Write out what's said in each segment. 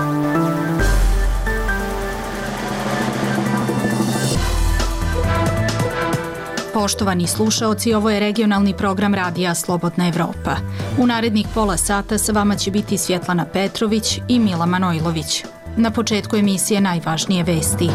Poštovani slušaoci, ovo je regionalni program radija Slobodna Evropa. U narednih pola sata sa vama će biti Svjetlana Petrović i Mila Manojlović. Na početku emisije najvažnije vesti.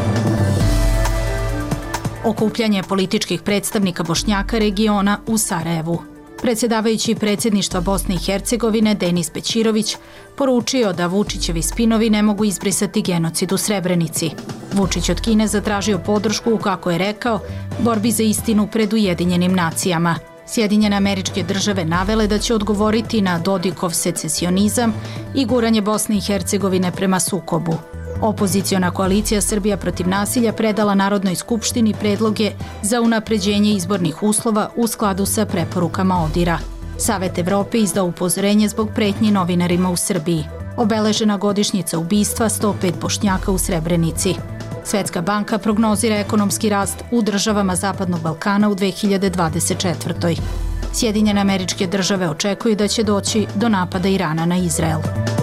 Okupljanje političkih predstavnika Bošnjaka regiona u Sarajevu. Predsjedavajući predsjedništva Bosne i Hercegovine Denis Bećirović poručio da Vučićevi spinovi ne mogu izbrisati genocid u Srebrenici. Vučić od Kine zatražio podršku, kako je rekao, borbi za istinu pred Ujedinjenim nacijama. Sjedinjene Američke Države navele da će odgovoriti na Dodikov secesionizam i guranje Bosne i Hercegovine prema sukobu. Opoziciona koalicija Srbija protiv nasilja predala Narodnoj skupštini predloge za unapređenje izbornih uslova u skladu sa preporukama ODIR-a. Savet Evrope izdao upozorenje zbog pretnji novinarima u Srbiji. Obeležena godišnjica ubistva 105 Bošnjaka u Srebrenici. Svetska banka prognozira ekonomski rast u državama Zapadnog Balkana u 2024. Sjedinjene Američke Države očekuju da će doći do napada Irana na Izrael.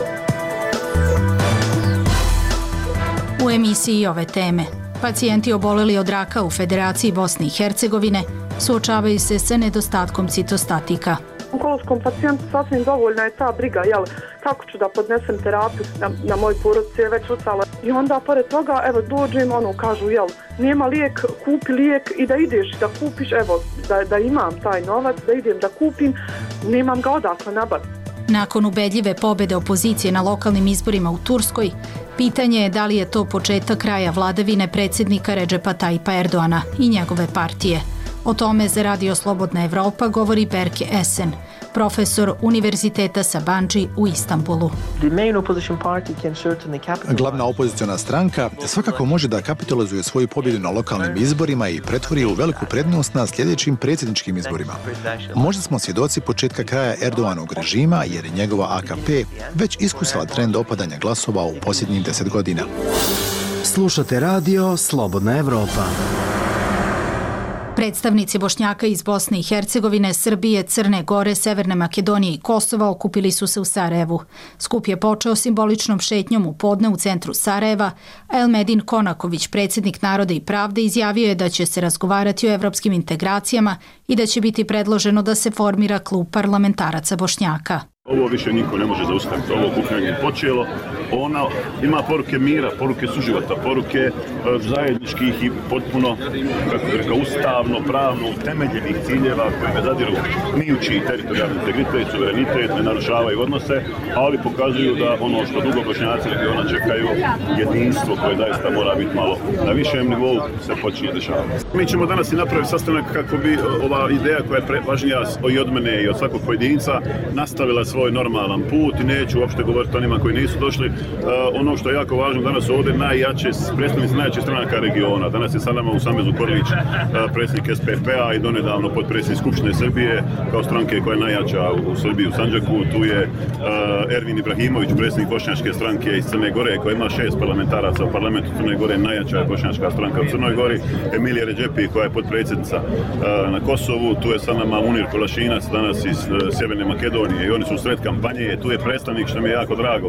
U emisiji ove teme, pacijenti oboleli od raka u Federaciji Bosne i Hercegovine suočavaju se sa nedostatkom citostatika. Onkološkom pacijentu sasvim dovoljna je ta briga, kako ću da podnesem terapiju, na moj porodici je već ucala. I onda pored toga, dođem, kažu, nema lijek, kupi lijek i da ideš da kupiš, da imam taj novac, da idem da kupim, nemam ga odakle nabaviti. Nakon ubedljive pobjede opozicije na lokalnim izborima u Turskoj, pitanje je da li je to početak kraja vladavine predsjednika Redžepa Tajipa Erdoana i njegove partije. O tome za Radio Slobodna Evropa govori Berke Esen, profesor Univerziteta Sabancı u Istanbulu. Glavna opoziciona stranka svakako može da kapitalizuje svoju pobjedu na lokalnim izborima i pretvori u veliku prednost na sljedećim predsjedničkim izborima. Možda smo svjedoci početka kraja Erdoganovog režima jer je njegova AKP već iskusila trend opadanja glasova u posljednjih 10 godina. Slušate Radio Slobodna Evropa. Predstavnici Bošnjaka iz Bosne i Hercegovine, Srbije, Crne Gore, Severne Makedonije i Kosova okupili su se u Sarajevu. Skup je počeo simboličnom šetnjom u podne u centru Sarajeva, a Elmedin Konaković, predsjednik Naroda i pravde, izjavio je da će se razgovarati o evropskim integracijama i da će biti predloženo da se formira klub parlamentaraca Bošnjaka. Ovo više niko ne može zaustaviti. Ovo okupljanje je počelo. Ono ima poruke mira, poruke suživota, poruke zajedničkih i potpuno, kako bih rekao, ustavno, pravno utemeljenih ciljeva koji ne zadiru ni u čiji teritorijalni integritet, suverenitet, ne narušavaju odnose, ali pokazuju da ono što dugo Bošnjaci regiona čekaju, jedinstvo koje zaista mora biti malo na višem nivou, se počinje dešavati. Mi ćemo danas i napraviti sastanak kako bi ova ideja koja je važnija i od mene i od svakog pojedinca nastavila svoj normalan put i neću uopšte govoriti onima koji nisu došli. Ono što je jako važno danas ovdje, predstavnici najjače stranaka regiona. Danas je sa nama u Samezu Korlić, predsjednik SPP-a i donedavno potpredsjednik Skupštine Srbije kao stranke koja je najjača u Srbiji, u Sandžaku. Tu je Ervin Ibrahimović, predsjednik bošnjačke stranke iz Crne Gore koja ima 6 parlamentaraca u parlamentu Crne Gore, najjača je bošnjačka stranka u Crnoj Gori. Emilija Redžepi koja je potpredsjednica na Kosovu. Tu je sa nama Munir Kolašinac, danas iz Sjeverne Makedonije i oni su u sred kampanje. Tu je predstavnik, što mi je jako drago,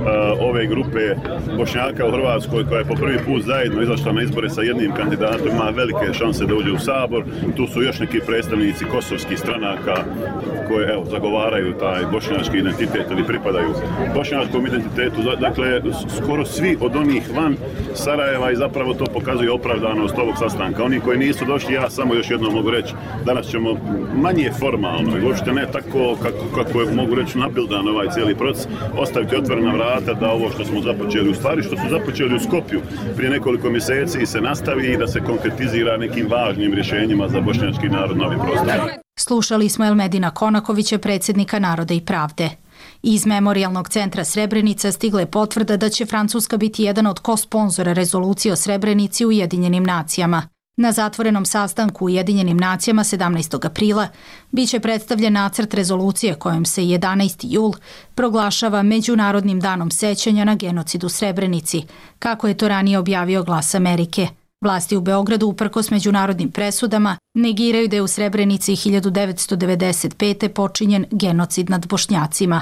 ove grupe Bošnjaka u Hrvatskoj koja je po prvi put zajedno izašla na izbore sa jednim kandidatom, ima velike šanse da uđe u Sabor. Tu su još neki predstavnici kosovskih stranaka koje zagovaraju taj bošnjački identitet ili pripadaju bošnjačkom identitetu. Dakle, skoro svi od onih van Sarajeva i zapravo to pokazuje opravdanost ovog sastanka. Oni koji nisu došli, ja samo još jednom mogu reći, danas ćemo manje formalno i uopšte ne tako kako je, mogu reći, nabildan ovaj cijeli proces, ostaviti otvorena vrata da ovo što smo započeli, u stvari što su započeli u Skopju prije nekoliko mjeseci se nastavi i da se konkretizira nekim važnim rješenjima za bošnjački narod na ovim prostorima. Slušali smo Elmedina Konakovića, predsjednika Naroda i pravde. Iz Memorijalnog centra Srebrenica stigla je potvrda da će Francuska biti jedan od ko-sponzora rezolucije o Srebrenici u Ujedinjenim nacijama. Na zatvorenom sastanku u Ujedinjenim nacijama 17. aprila biće predstavljen nacrt rezolucije kojom se 11. jul proglašava Međunarodnim danom sećanja na genocid u Srebrenici, kako je to ranije objavio Glas Amerike. Vlasti u Beogradu, uprkos međunarodnim presudama, negiraju da je u Srebrenici 1995. počinjen genocid nad Bošnjacima.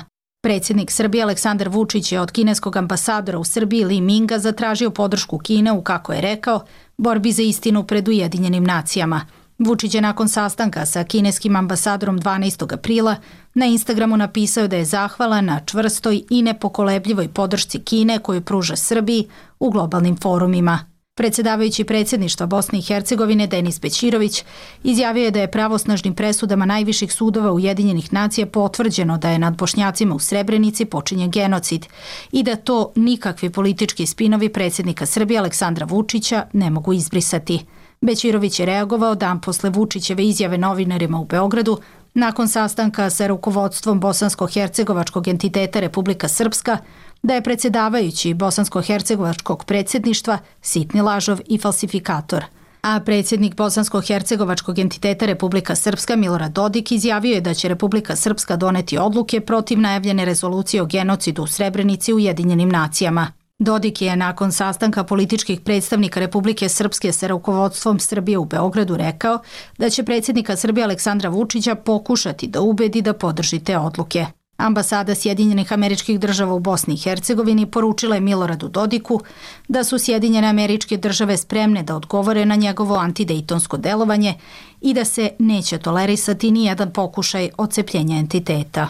Predsjednik Srbije Aleksandar Vučić je od kineskog ambasadora u Srbiji Li Minga zatražio podršku Kine u, kako je rekao, borbi za istinu pred Ujedinjenim nacijama. Vučić je nakon sastanka sa kineskim ambasadorom 12. aprila na Instagramu napisao da je zahvalan na čvrstoj i nepokolebljivoj podršci Kine koju pruža Srbiji u globalnim forumima. Predsjedavajući predsjedništva Bosne i Hercegovine Denis Bećirović izjavio je da je pravosnažnim presudama najviših sudova Ujedinjenih nacija potvrđeno da je nad Bošnjacima u Srebrenici počinjen genocid i da to nikakvi politički spinovi predsjednika Srbije Aleksandra Vučića ne mogu izbrisati. Bećirović je reagovao dan posle Vučićeve izjave novinarima u Beogradu nakon sastanka sa rukovodstvom bosansko-hercegovačkog entiteta Republika Srpska da je predsjedavajući bosansko-hercegovačkog predsjedništva sitni lažov i falsifikator. A predsjednik bosansko-hercegovačkog entiteta Republika Srpska Milorad Dodik izjavio je da će Republika Srpska doneti odluke protiv najavljene rezolucije o genocidu u Srebrenici u Ujedinjenim nacijama. Dodik je nakon sastanka političkih predstavnika Republike Srpske sa rukovodstvom Srbije u Beogradu rekao da će predsjednika Srbije Aleksandra Vučića pokušati da ubedi da podrži te odluke. Ambasada Sjedinjenih Američkih Država u Bosni i Hercegovini poručila je Miloradu Dodiku da su Sjedinjene Američke Države spremne da odgovore na njegovo antidejtonsko delovanje i da se neće tolerisati ni jedan pokušaj odcepljenja entiteta.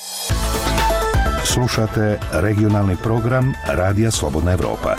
Slušate regionalni program Radija Slobodna Evropa.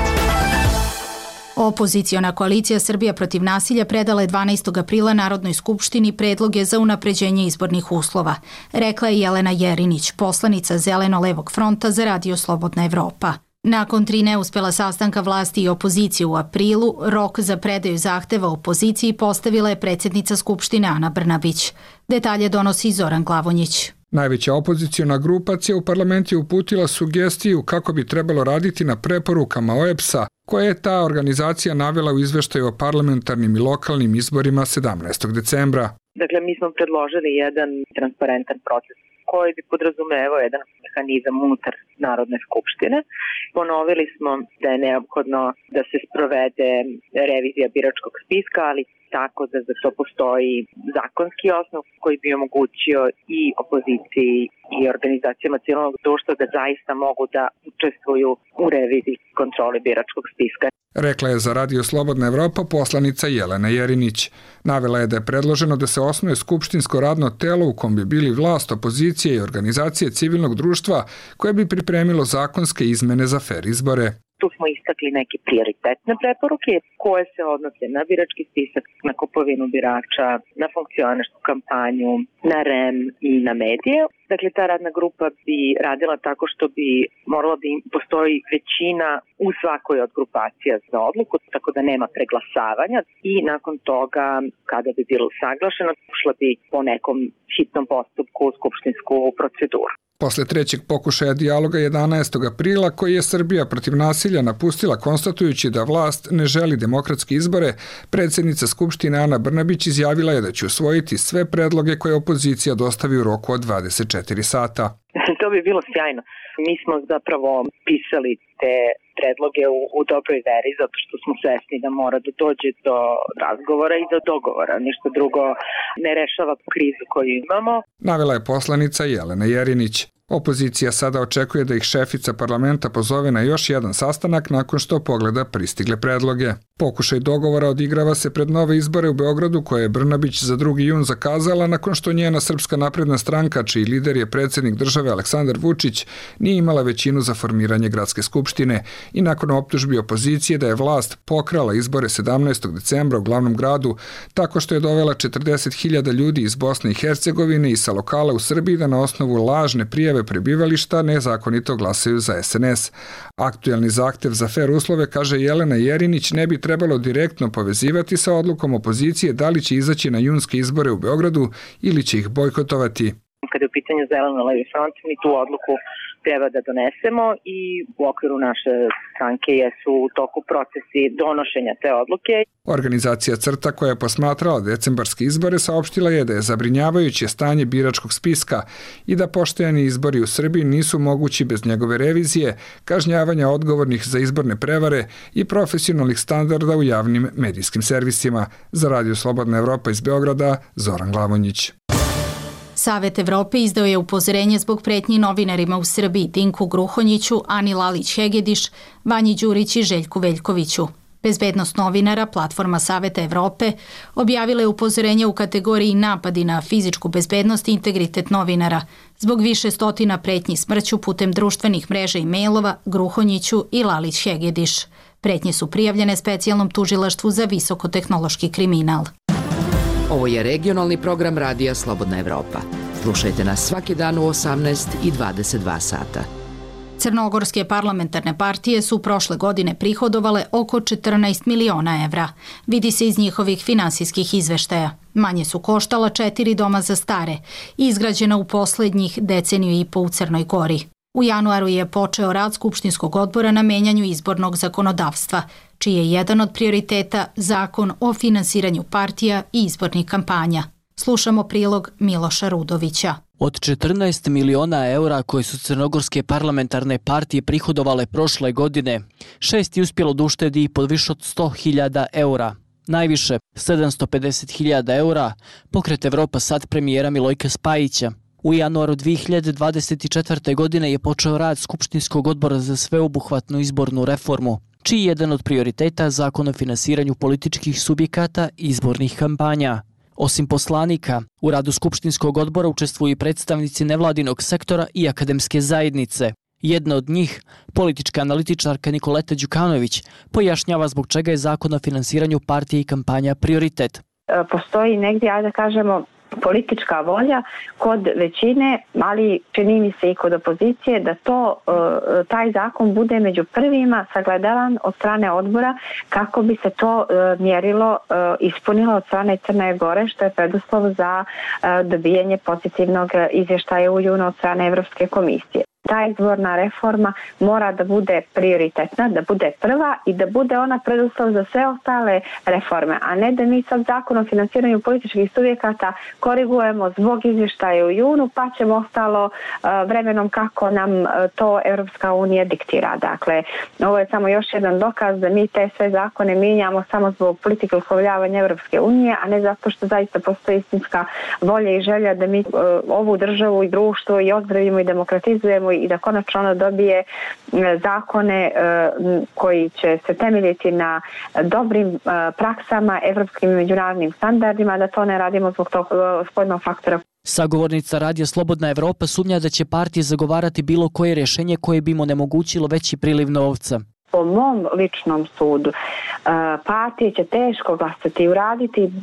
Opoziciona koalicija Srbija protiv nasilja predala je 12. aprila Narodnoj skupštini predloge za unapređenje izbornih uslova, rekla je Jelena Jerinić, poslanica Zeleno-levog fronta za Radio Slobodna Evropa. Nakon 3 neuspela sastanka vlasti i opozicije u aprilu, rok za predaju zahteva opoziciji postavila je predsjednica Skupštine Ana Brnabić. Detalje donosi Zoran Glavonjić. Najveća opoziciona grupacija u parlamentu je uputila sugestiju kako bi trebalo raditi na preporukama OEBS-a, koje je ta organizacija navela u izveštaju o parlamentarnim i lokalnim izborima 17. decembra. Dakle, mi smo predložili jedan transparentan proces koji bi podrazumevao jedan mehanizam unutar Narodne skupštine. Ponovili smo da je neophodno da se sprovede revizija biračkog spiska, ali tako da za to postoji zakonski osnov koji bi omogućio i opoziciji i organizacijama civilnog društva da zaista mogu da učestvuju u reviziji kontroli biračkog spiska. Rekla je za Radio Slobodna Evropa poslanica Jelena Jerinić. Navela je da je predloženo da se osnuje skupštinsko radno telo u kom bi bili vlast, opozicije i organizacije civilnog društva koje bi pripremilo zakonske izmene za fer izbore. Tu smo istakli neke prioritetne preporuke koje se odnose na birački spisak, na kupovinu birača, na funkcionersku kampanju, na REM i na medije. Dakle, ta radna grupa bi radila tako što bi morala da postoji većina u svakoj od grupacija za odluku, tako da nema preglasavanja i nakon toga, kada bi bilo saglašeno, ušla bi po nekom hitnom postupku u skupštinsku proceduru. Posle trećeg pokušaja dijaloga 11. aprila, koji je Srbija protiv nasilja napustila konstatujući da vlast ne želi demokratske izbore, predsjednica Skupštine Ana Brnabić izjavila je da će usvojiti sve predloge koje opozicija dostavi u roku od 24 sata. To bi bilo sjajno. Mi smo zapravo pisali te predloge u dobroj veri, zato što smo svesni da mora da dođe do razgovora i do dogovora. Ništa drugo ne rešava krizu koju imamo. Navela je poslanica Jelena Jerinić. Opozicija sada očekuje da ih šefica parlamenta pozove na još jedan sastanak nakon što pogleda pristigle predloge. Pokušaj dogovora odigrava se pred nove izbore u Beogradu koje je Brnabić za 2. jun zakazala nakon što njena Srpska napredna stranka, čiji lider je predsjednik države Aleksandar Vučić, nije imala većinu za formiranje gradske skupštine i nakon optužbi opozicije da je vlast pokrala izbore 17. decembra u glavnom gradu tako što je dovela 40.000 ljudi iz Bosne i Hercegovine i sa lokala u Srbiji da na osnovu lažne prijave prebivališta nezakonito glasaju za SNS. Aktuelni zahtev za fer uslove, kaže Jelena Jerinić, ne bi trebalo direktno povezivati sa odlukom opozicije da li će izaći na junske izbore u Beogradu ili će ih bojkotovati. Kada je u pitanju Zeleno-levi front, mi tu odluku treba da donesemo i u okviru naše stranke jesu u toku procesi donošenja te odluke. Organizacija CRTA, koja je posmatrala decembarske izbore, saopštila je da je zabrinjavajuće stanje biračkog spiska i da pošteni izbori u Srbiji nisu mogući bez njegove revizije, kažnjavanja odgovornih za izborne prevare i profesionalnih standarda u javnim medijskim servisima. Za Radio Slobodna Evropa iz Beograda, Zoran Glavonjić. Savet Evrope izdao je upozorenje zbog pretnji novinarima u Srbiji Dinku Gruhonjiću, Ani Lalić-Hegediš, Vanji Đurić i Željku Veljkoviću. Bezbednost novinara, platforma Saveta Evrope, objavila je upozorenje u kategoriji napadi na fizičku bezbednost i integritet novinara zbog više stotina pretnji smrću putem društvenih mreža i mailova Gruhonjiću i Lalić-Hegediš. Pretnje su prijavljene specijalnom tužilaštvu za visokotehnološki kriminal. Ovo je regionalni program Radija Slobodna Evropa. Slušajte nas svaki dan u 18 i 22 sata. Crnogorske parlamentarne partije su prošle godine prihodovale oko 14 miliona evra. Vidi se iz njihovih finansijskih izveštaja. Manje su koštala 4 doma za stare, izgrađena u poslednjih deceniju i po u Crnoj Gori. U januaru je počeo rad Skupštinskog odbora na menjanju izbornog zakonodavstva, čiji je jedan od prioriteta Zakon o finansiranju partija i izbornih kampanja. Slušamo prilog Miloša Rudovića. Od 14 miliona eura koje su crnogorske parlamentarne partije prihodovale prošle godine, 6 je uspjelo da uštedi pod više od 100.000 eura. Najviše, 750.000 eura, Pokret Evropa sad premijera Milojka Spajića. U januaru 2024. godine je počeo rad Skupštinskog odbora za sveobuhvatnu izbornu reformu, čiji je jedan od prioriteta Zakon o finansiranju političkih subjekata i izbornih kampanja. Osim poslanika, u radu Skupštinskog odbora učestvuju i predstavnici nevladinog sektora i akademske zajednice. Jedna od njih, politička analitičarka Nikoleta Đukanović, pojašnjava zbog čega je Zakon o finansiranju partije i kampanja prioritet. Postoji negdje, ajde da kažemo, politička volja kod većine, ali čini mi se i kod opozicije, da taj zakon bude među prvima sagledavan od strane odbora kako bi se to mjerilo ispunilo od strane Crne Gore, što je preduslov za dobijanje pozitivnog izvještaja u junu od strane Evropske komisije. Ta izborna reforma mora da bude prioritetna, da bude prva i da bude ona preduslov za sve ostale reforme, a ne da mi sad Zakon o finansiranju političkih subjekata korigujemo zbog izvještaja u junu, pa ćemo ostalo vremenom kako nam to Europska unija diktira. Dakle, ovo je samo još jedan dokaz da mi te sve zakone mijenjamo samo zbog politike uslovljavanja Europske unije, a ne zato što zaista postoji istinska volja i želja da mi ovu državu i društvo i ozdravimo i demokratizujemo i da konačno ono dobije zakone koji će se temeljiti na dobrim praksama, evropskim i međunarodnim standardima, da to ne radimo zbog tog spoljnog faktora. Sagovornica Radija Slobodna Evropa sumnja da će partije zagovarati bilo koje rješenje koje bi im onemogućilo veći priliv novca. Po mom ličnom sudu, partije će teško glasati i uraditi,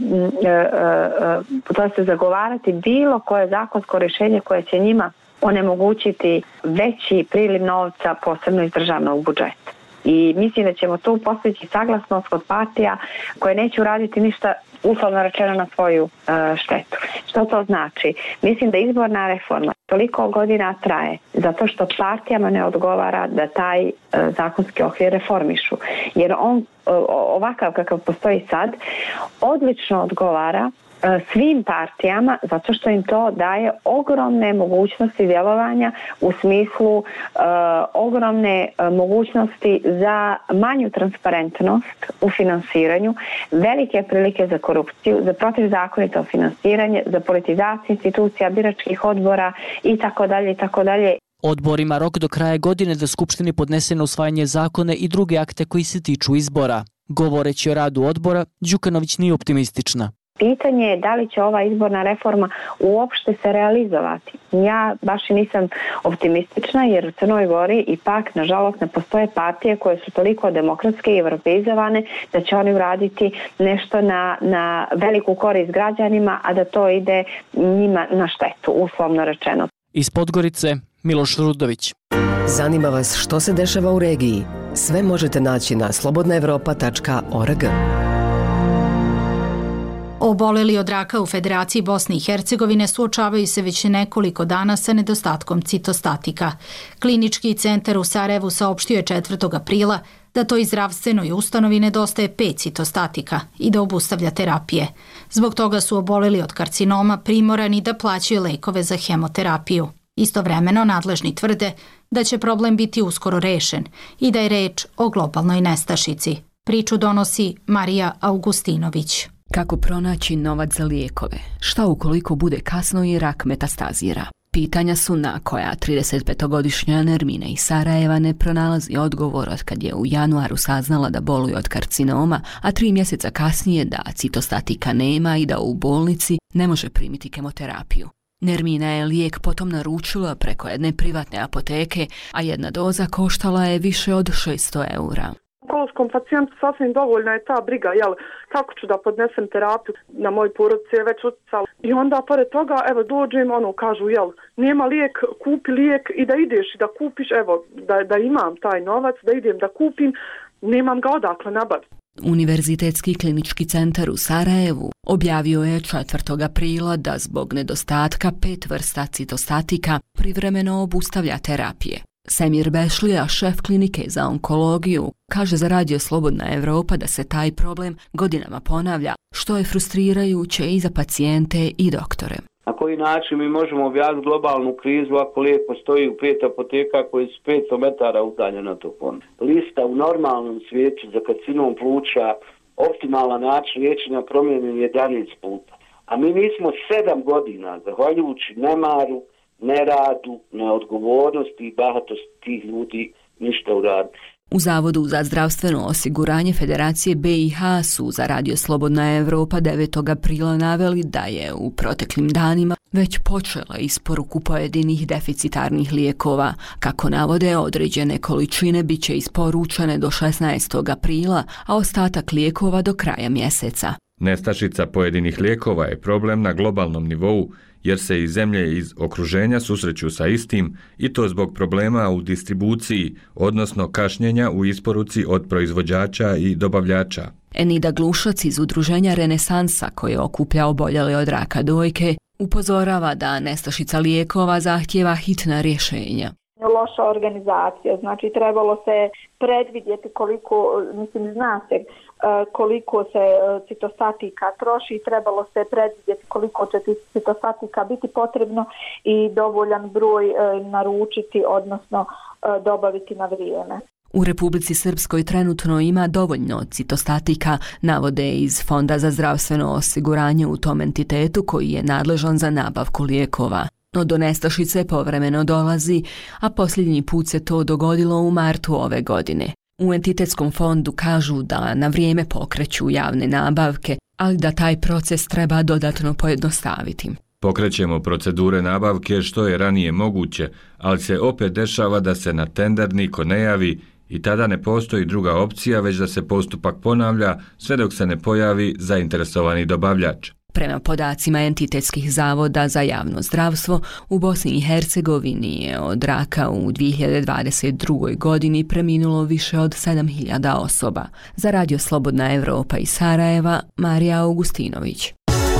to se zagovarati bilo koje zakonsko rješenje koje će njima onemogućiti veći priliv novca, posebno iz državnog budžeta. I mislim da ćemo tu postići saglasnost kod partija koje neće uraditi ništa uslovno rečeno na svoju štetu. Što to znači? Mislim da izborna reforma toliko godina traje zato što partijama ne odgovara da taj zakonski okvir reformišu. Jer on ovakav kakav postoji sad odlično odgovara svim partijama zato što im to daje ogromne mogućnosti djelovanja u smislu ogromne mogućnosti za manju transparentnost u finansiranju, velike prilike za korupciju, za protivzakonito finansiranje, za politizaciju institucija, biračkih odbora itd. Odbor ima rok do kraja godine da Skupštini podnese na usvajanje zakone i druge akte koji se tiču izbora. Govoreći o radu odbora, Đukanović nije optimistična. Pitanje je da li će ova izborna reforma uopšte se realizovati. Ja baš i nisam optimistična jer u Crnoj Gori ipak, nažalost, ne postoje partije koje su toliko demokratske i evropeizovane da će oni uraditi nešto na veliku korist građanima, a da to ide njima na štetu, uslovno rečeno. Iz Podgorice, Miloš Rudović. Zanima vas što se dešava u regiji? Sve možete naći na slobodnaevropa.org. Oboleli od raka u Federaciji Bosne i Hercegovine suočavaju se već nekoliko dana sa nedostatkom citostatika. Klinički centar u Sarajevu saopštio je 4. aprila da toj zdravstvenoj ustanovi nedostaje 5 citostatika i da obustavlja terapije. Zbog toga su oboleli od karcinoma primorani da plaćaju lekove za hemoterapiju. Istovremeno nadležni tvrde da će problem biti uskoro rešen i da je reč o globalnoj nestašici. Priču donosi Marija Augustinović. Kako pronaći novac za lijekove? Šta ukoliko bude kasno i rak metastazira? Pitanja su na koja 35-godišnja Nermina iz Sarajeva ne pronalazi odgovor od kad je u januaru saznala da boluje od karcinoma, a 3 mjeseca kasnije da citostatika nema i da u bolnici ne može primiti kemoterapiju. Nermina je lijek potom naručila preko jedne privatne apoteke, a jedna doza koštala je više od 600 €. Onkološkom pacijentu sasvim dovoljna je ta briga, kako ću da podnesem terapiju, na moj porodici je već utjecalo. I onda pored toga, dođem, kažu, nema lijek, kupi lijek i da ideš i da kupiš, da imam taj novac, da idem da kupim, nemam ga odakle nabaviti. Univerzitetski klinički centar u Sarajevu objavio je 4. aprila da zbog nedostatka 5 vrsta citostatika privremeno obustavlja terapije. Semir Bešlija, šef klinike za onkologiju, kaže za Radio Slobodna Evropa da se taj problem godinama ponavlja, što je frustrirajuće i za pacijente i doktore. Na koji način mi možemo objaviti globalnu krizu ako lijek postoji u 5 apoteka koji su 500 metara udaljeni od tog fonda? Lista u normalnom svijetu za karcinom pluća, optimalan način liječenja promijenjen 11 puta. A mi nismo 7 godina, zahvaljujući nemaru, neradu, neodgovornosti i bahatosti tih ljudi ništa uraditi. U Zavodu za zdravstveno osiguranje Federacije BiH su za Radio Slobodna Evropa 9. aprila naveli da je u proteklim danima već počela isporuku pojedinih deficitarnih lijekova. Kako navode, određene količine bit će isporučene do 16. aprila, a ostatak lijekova do kraja mjeseca. Nestašica pojedinih lijekova je problem na globalnom nivou, jer se i zemlje iz okruženja susreću sa istim i to zbog problema u distribuciji, odnosno kašnjenja u isporuci od proizvođača i dobavljača. Enida Glušac iz udruženja Renesansa, koje okuplja oboljele od raka dojke, upozorava da nestašica lijekova zahtijeva hitna rješenja. Loša organizacija, znači trebalo se predvidjeti zna se koliko se citostatika troši i trebalo se predvidjeti koliko će citostatika biti potrebno i dovoljan broj naručiti, odnosno dobaviti na vrijeme. U Republici Srpskoj trenutno ima dovoljno citostatika, navode iz Fonda za zdravstveno osiguranje u tom entitetu koji je nadležan za nabavku lijekova. No do nestašice povremeno dolazi, a posljednji put se to dogodilo u martu ove godine. U entitetskom fondu kažu da na vrijeme pokreću javne nabavke, ali da taj proces treba dodatno pojednostaviti. Pokrećemo procedure nabavke što je ranije moguće, ali se opet dešava da se na tender niko ne javi i tada ne postoji druga opcija, već da se postupak ponavlja sve dok se ne pojavi zainteresovani dobavljač. Prema podacima entitetskih zavoda za javno zdravstvo, u Bosni i Hercegovini je od raka u 2022. godini preminulo više od 7.000 osoba. Za Radio Slobodna Evropa iz Sarajeva, Marija Augustinović.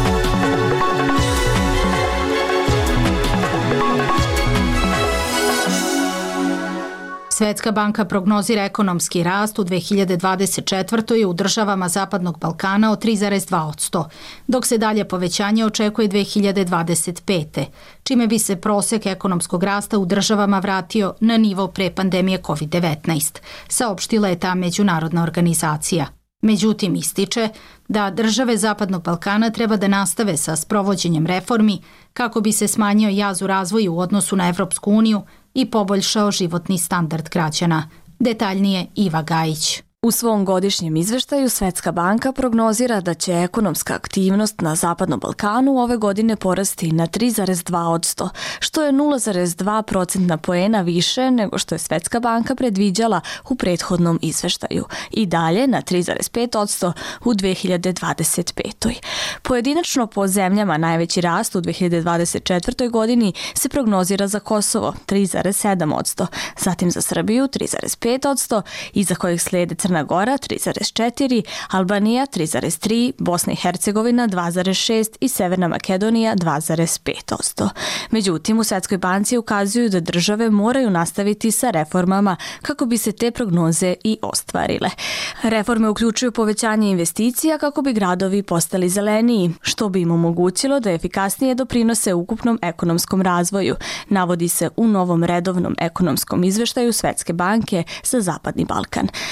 Svetska banka prognozira ekonomski rast u 2024. u državama Zapadnog Balkana od 3,2%, dok se dalje povećanje očekuje 2025. čime bi se prosjek ekonomskog rasta u državama vratio na nivo pre pandemije COVID-19, saopštila je ta međunarodna organizacija. Međutim, ističe da države Zapadnog Balkana treba da nastave sa sprovođenjem reformi kako bi se smanjio jaz u razvoju u odnosu na Evropsku uniju i poboljšao životni standard građana. Detaljnije Iva Gajić. U svom godišnjem izveštaju Svetska banka prognozira da će ekonomska aktivnost na Zapadnom Balkanu ove godine porasti na 3,2%, što je 0,2% poena više nego što je Svetska banka predviđala u prethodnom izveštaju i dalje na 3,5% u 2025. Pojedinačno po zemljama najveći rast u 2024. godini se prognozira za Kosovo 3,7%, zatim za Srbiju 3,5%, iza kojih slijede Crna Gora 3,4%, Albanija 3,3%, Bosna i Hercegovina 2,6% i Severna Makedonija 2,5%. Međutim, u Svetskoj banci ukazuju da države moraju nastaviti sa reformama kako bi se te prognoze i ostvarile. Reforme uključuju povećanje investicija kako bi gradovi postali zeleniji, što bi im omogućilo da efikasnije doprinose ukupnom ekonomskom razvoju, navodi se u novom redovnom ekonomskom izveštaju Svetske banke za Zapadni Balkan. Blago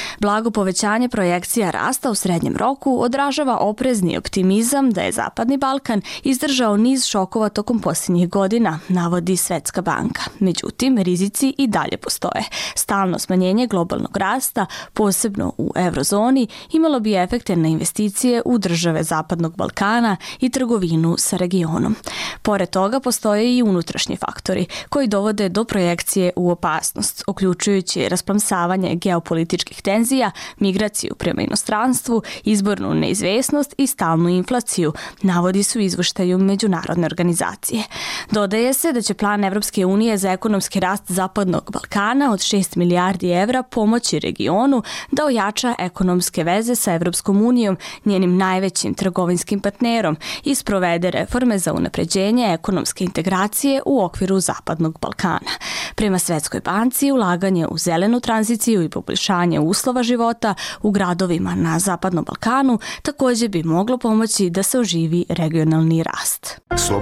blago povećanje projekcija rasta u srednjem roku odražava oprezni optimizam da je Zapadni Balkan izdržao niz šokova tokom posljednjih godina, navodi Svetska banka. Međutim, rizici i dalje postoje. Stalno smanjenje globalnog rasta, posebno u eurozoni, imalo bi efekte na investicije u države Zapadnog Balkana i trgovinu sa regionom. Pored toga postoje i unutrašnji faktori koji dovode do projekcije u opasnost, uključujući rasplamsavanje geopolitičkih tenzija, migraciju prema inostranstvu, izbornu neizvesnost i stalnu inflaciju, navodi su u izveštaju međunarodne organizacije. Dodaje se da će plan Evropske unije za ekonomski rast Zapadnog Balkana od 6 milijardi evra pomoći regionu da ojača ekonomske veze sa Evropskom unijom, njenim najvećim trgovinskim partnerom, i sprovede reforme za unapređenje ekonomske integracije u okviru Zapadnog Balkana. Prema Svetskoj banci, ulaganje u zelenu tranziciju i poboljšanje uslova života u gradovima na Zapadnom Balkanu također bi moglo pomoći da se oživi regionalni rast.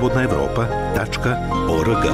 slobodnaevropa.org.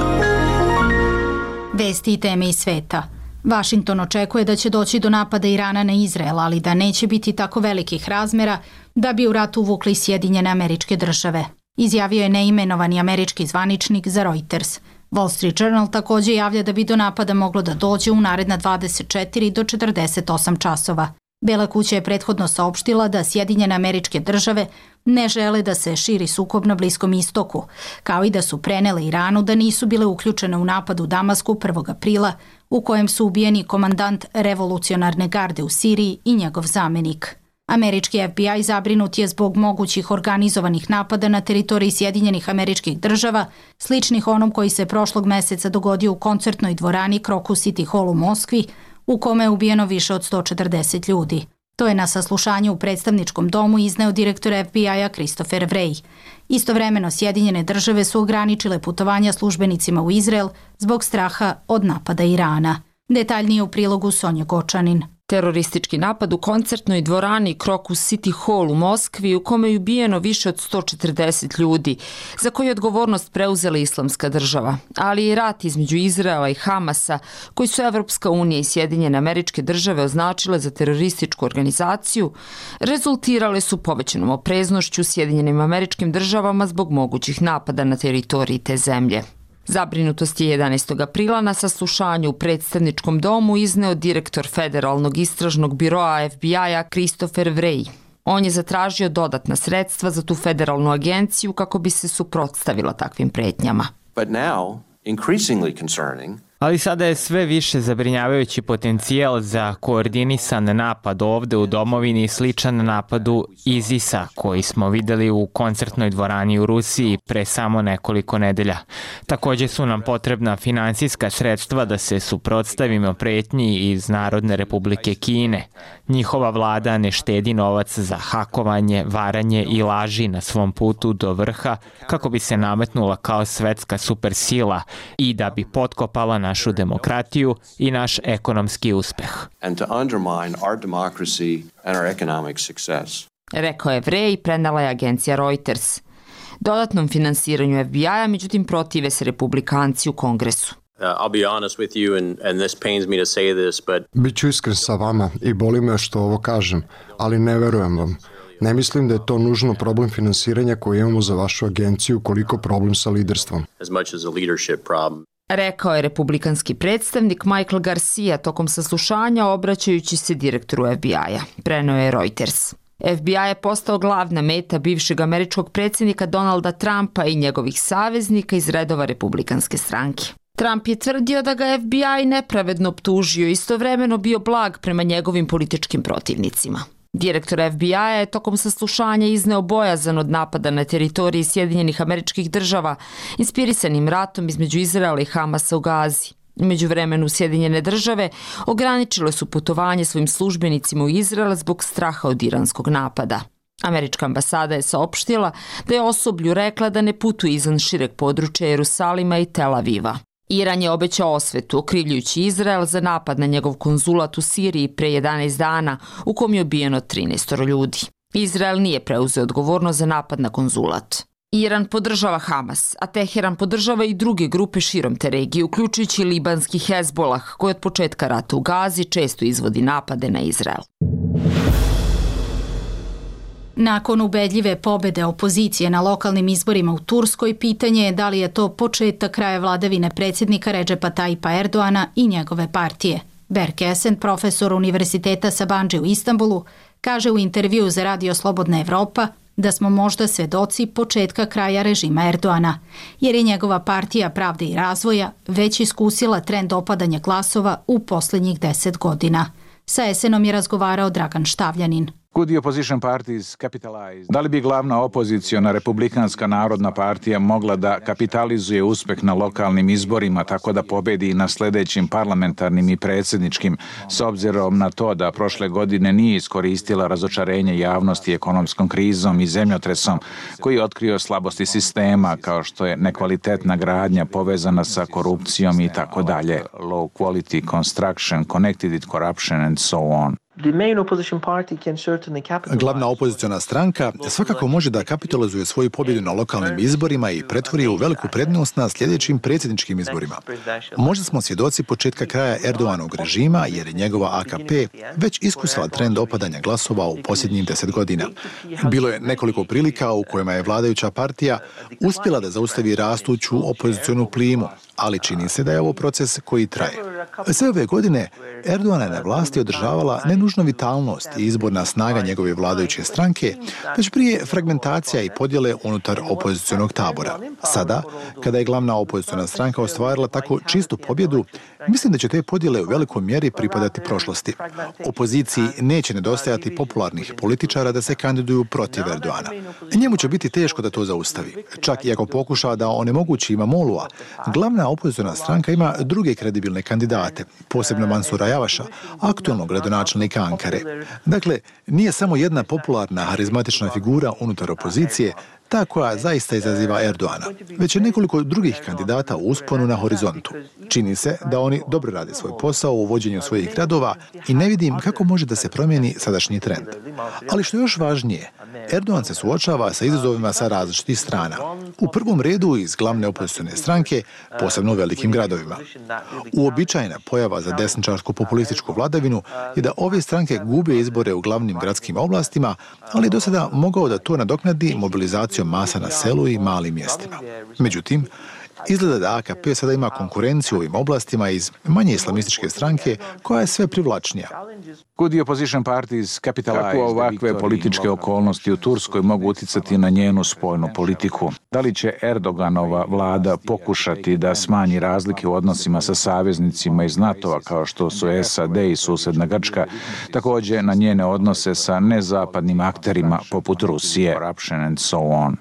Vesti i teme iz sveta. Vašington očekuje da će doći do napada Irana na Izrael, ali da neće biti tako velikih razmera da bi u rat uvukli Sjedinjene Američke Države. Izjavio je neimenovani američki zvaničnik za Reuters. Wall Street Journal također javlja da bi do napada moglo da dođe u naredna 24 do 48 časova. Bela kuća je prethodno saopštila da Sjedinjene Američke Države ne žele da se širi sukob na Bliskom istoku, kao i da su prenele Iranu da nisu bile uključene u napad u Damasku 1. aprila, u kojem su ubijeni komandant revolucionarne garde u Siriji i njegov zamenik. Američki FBI zabrinut je zbog mogućih organizovanih napada na teritoriji Sjedinjenih Američkih Država, sličnih onom koji se prošlog meseca dogodio u koncertnoj dvorani Krokus City Hall u Moskvi, u kome je ubijeno više od 140 ljudi. To je na saslušanju u predstavničkom domu izneo direktor FBI-a Christopher Wray. Istovremeno Sjedinjene Države su ograničile putovanja službenicima u Izrael zbog straha od napada Irana. Detaljnije u prilogu Sonja Gočanin. Teroristički napad u koncertnoj dvorani Krokus City Hall u Moskvi, u kome je ubijeno više od 140 ljudi, za koji je odgovornost preuzela Islamska država, ali i rat između Izraela i Hamasa, koji su Evropska unija i Sjedinjene Američke Države označile za terorističku organizaciju, rezultirale su povećanom opreznošću Sjedinjenim Američkim Državama zbog mogućih napada na teritoriji te zemlje. Zabrinutost je 11. aprila na saslušanju u predstavničkom domu izneo direktor Federalnog istražnog biroa FBI-a Christopher Wray. On je zatražio dodatna sredstva za tu federalnu agenciju kako bi se suprotstavila takvim pretnjama. Ali sada je sve više zabrinjavajući potencijal za koordinisan napad ovde u domovini sličan napadu ISIS-a koji smo videli u koncertnoj dvorani u Rusiji pre samo nekoliko nedelja. Također su nam potrebna finansijska sredstva da se suprotstavimo pretnji iz Narodne republike Kine. Njihova vlada ne štedi novac za hakovanje, varanje i laži na svom putu do vrha kako bi se nametnula kao svetska supersila i da bi potkopala našu demokratiju i naš ekonomski uspeh. Rekao je Wray, prenela je agencija Reuters. Dodatnom finansiranju FBI-a, međutim, protive se republikanci u Kongresu. Biću iskren sa vama i boli me što ovo kažem, ali ne verujem vam. Ne mislim da je to nužno problem finansiranja koji imamo za vašu agenciju, koliko problem sa liderstvom. Rekao je republikanski predstavnik Michael Garcia tokom saslušanja obraćajući se direktoru FBI-a. Preneo je Reuters. FBI je postao glavna meta bivšeg američkog predsjednika Donalda Trumpa i njegovih saveznika iz redova republikanske stranke. Trump je tvrdio da ga FBI nepravedno optužio i istovremeno bio blag prema njegovim političkim protivnicima. Direktor FBI-a je tokom saslušanja izneo bojazan od napada na teritoriji Sjedinjenih Američkih Država, inspirisanim ratom između Izraela i Hamasa u Gazi. U međuvremenu Sjedinjene Države ograničile su putovanje svojim službenicima u Izrael zbog straha od iranskog napada. Američka ambasada je saopštila da je osoblju rekla da ne putuje izvan šireg područja Jerusalima i Tel Aviva. Iran je obećao osvetu, okrivljujući Izrael za napad na njegov konzulat u Siriji pre 11 dana, u kom je ubijeno 13 ljudi. Izrael nije preuzeo odgovornost za napad na konzulat. Iran podržava Hamas, a Teheran podržava i druge grupe širom te regije, uključujući libanski Hezbolah, koji od početka rata u Gazi često izvodi napade na Izrael. Nakon ubedljive pobede opozicije na lokalnim izborima u Turskoj, pitanje je da li je to početak kraja vladavine predsjednika Redžepa Tayyipa Erdoana i njegove partije. Berk Esen, profesor Univerziteta Sabancı u Istanbulu, kaže u intervjuu za Radio Slobodna Evropa da smo možda svedoci početka kraja režima Erdoana, jer je njegova partija Pravde i razvoja već iskusila trend opadanja glasova u posljednjih 10 godina. Sa Esenom je razgovarao Dragan Štavljanin. Da li bi glavna opoziciona Republikanska narodna partija mogla da kapitalizuje uspeh na lokalnim izborima tako da pobedi na sljedećim parlamentarnim i predsjedničkim, s obzirom na to da prošle godine nije iskoristila razočarenje javnosti ekonomskom krizom i zemljotresom koji je otkrio slabosti sistema kao što je nekvalitetna gradnja povezana sa korupcijom i tako dalje, low quality construction, connected with corruption and so on. Glavna opoziciona stranka svakako može da kapitalizuje svoju pobjedu na lokalnim izborima i pretvori u veliku prednost na sljedećim predsjedničkim izborima. Možda smo svjedoci početka kraja Erdoganovog režima jer je njegova AKP već iskusila trend opadanja glasova u posljednjih 10 godina. Bilo je nekoliko prilika u kojima je vladajuća partija uspjela da zaustavi rastuću opozicionu plimu, ali čini se da je ovo proces koji traje. Sve ove godine Erdogan je na vlasti održavala ne nužno vitalnost i izborna snaga njegove vladajuće stranke, već prije fragmentacija i podjele unutar opozicionog tabora. Sada, kada je glavna opoziciona stranka ostvarila tako čistu pobjedu, mislim da će te podjele u velikoj mjeri pripadati prošlosti. Opoziciji neće nedostajati popularnih političara da se kandiduju protiv Erdoana. Njemu će biti teško da to zaustavi. Čak i ako pokuša da onemogući Imamoglu'a, glavna opoziciona stranka ima druge kredibilne kandidate, posebno Mansura Javaša, aktualnog gradonačelnika Ankare. Dakle, nije samo jedna popularna, harizmatična figura unutar opozicije ta koja zaista izaziva Erdoana, već je nekoliko drugih kandidata u usponu na horizontu. Čini se da oni dobro rade svoj posao u vođenju svojih gradova i ne vidim kako može da se promijeni sadašnji trend. Ali što je još važnije, Erdogan se suočava sa izazovima sa različitih strana. U prvom redu iz glavne opozicione stranke, posebno u velikim gradovima. Uobičajena pojava za desničarsku populističku vladavinu je da ove stranke gube izbore u glavnim gradskim oblastima, ali je do sada mogao da to nadoknadi mobilizacijom masa na selu i malim mjestima. Međutim, izgleda da AKP sada ima konkurenciju u ovim oblastima iz manje islamističke stranke koja je sve privlačnija. Kako ovakve političke okolnosti u Turskoj mogu uticati na njenu spoljnu politiku? Da li će Erdoganova vlada pokušati da smanji razlike u odnosima sa saveznicima iz NATO-a kao što su SAD i susjedna Grčka, također na njene odnose sa nezapadnim akterima poput Rusije, corruption and so on?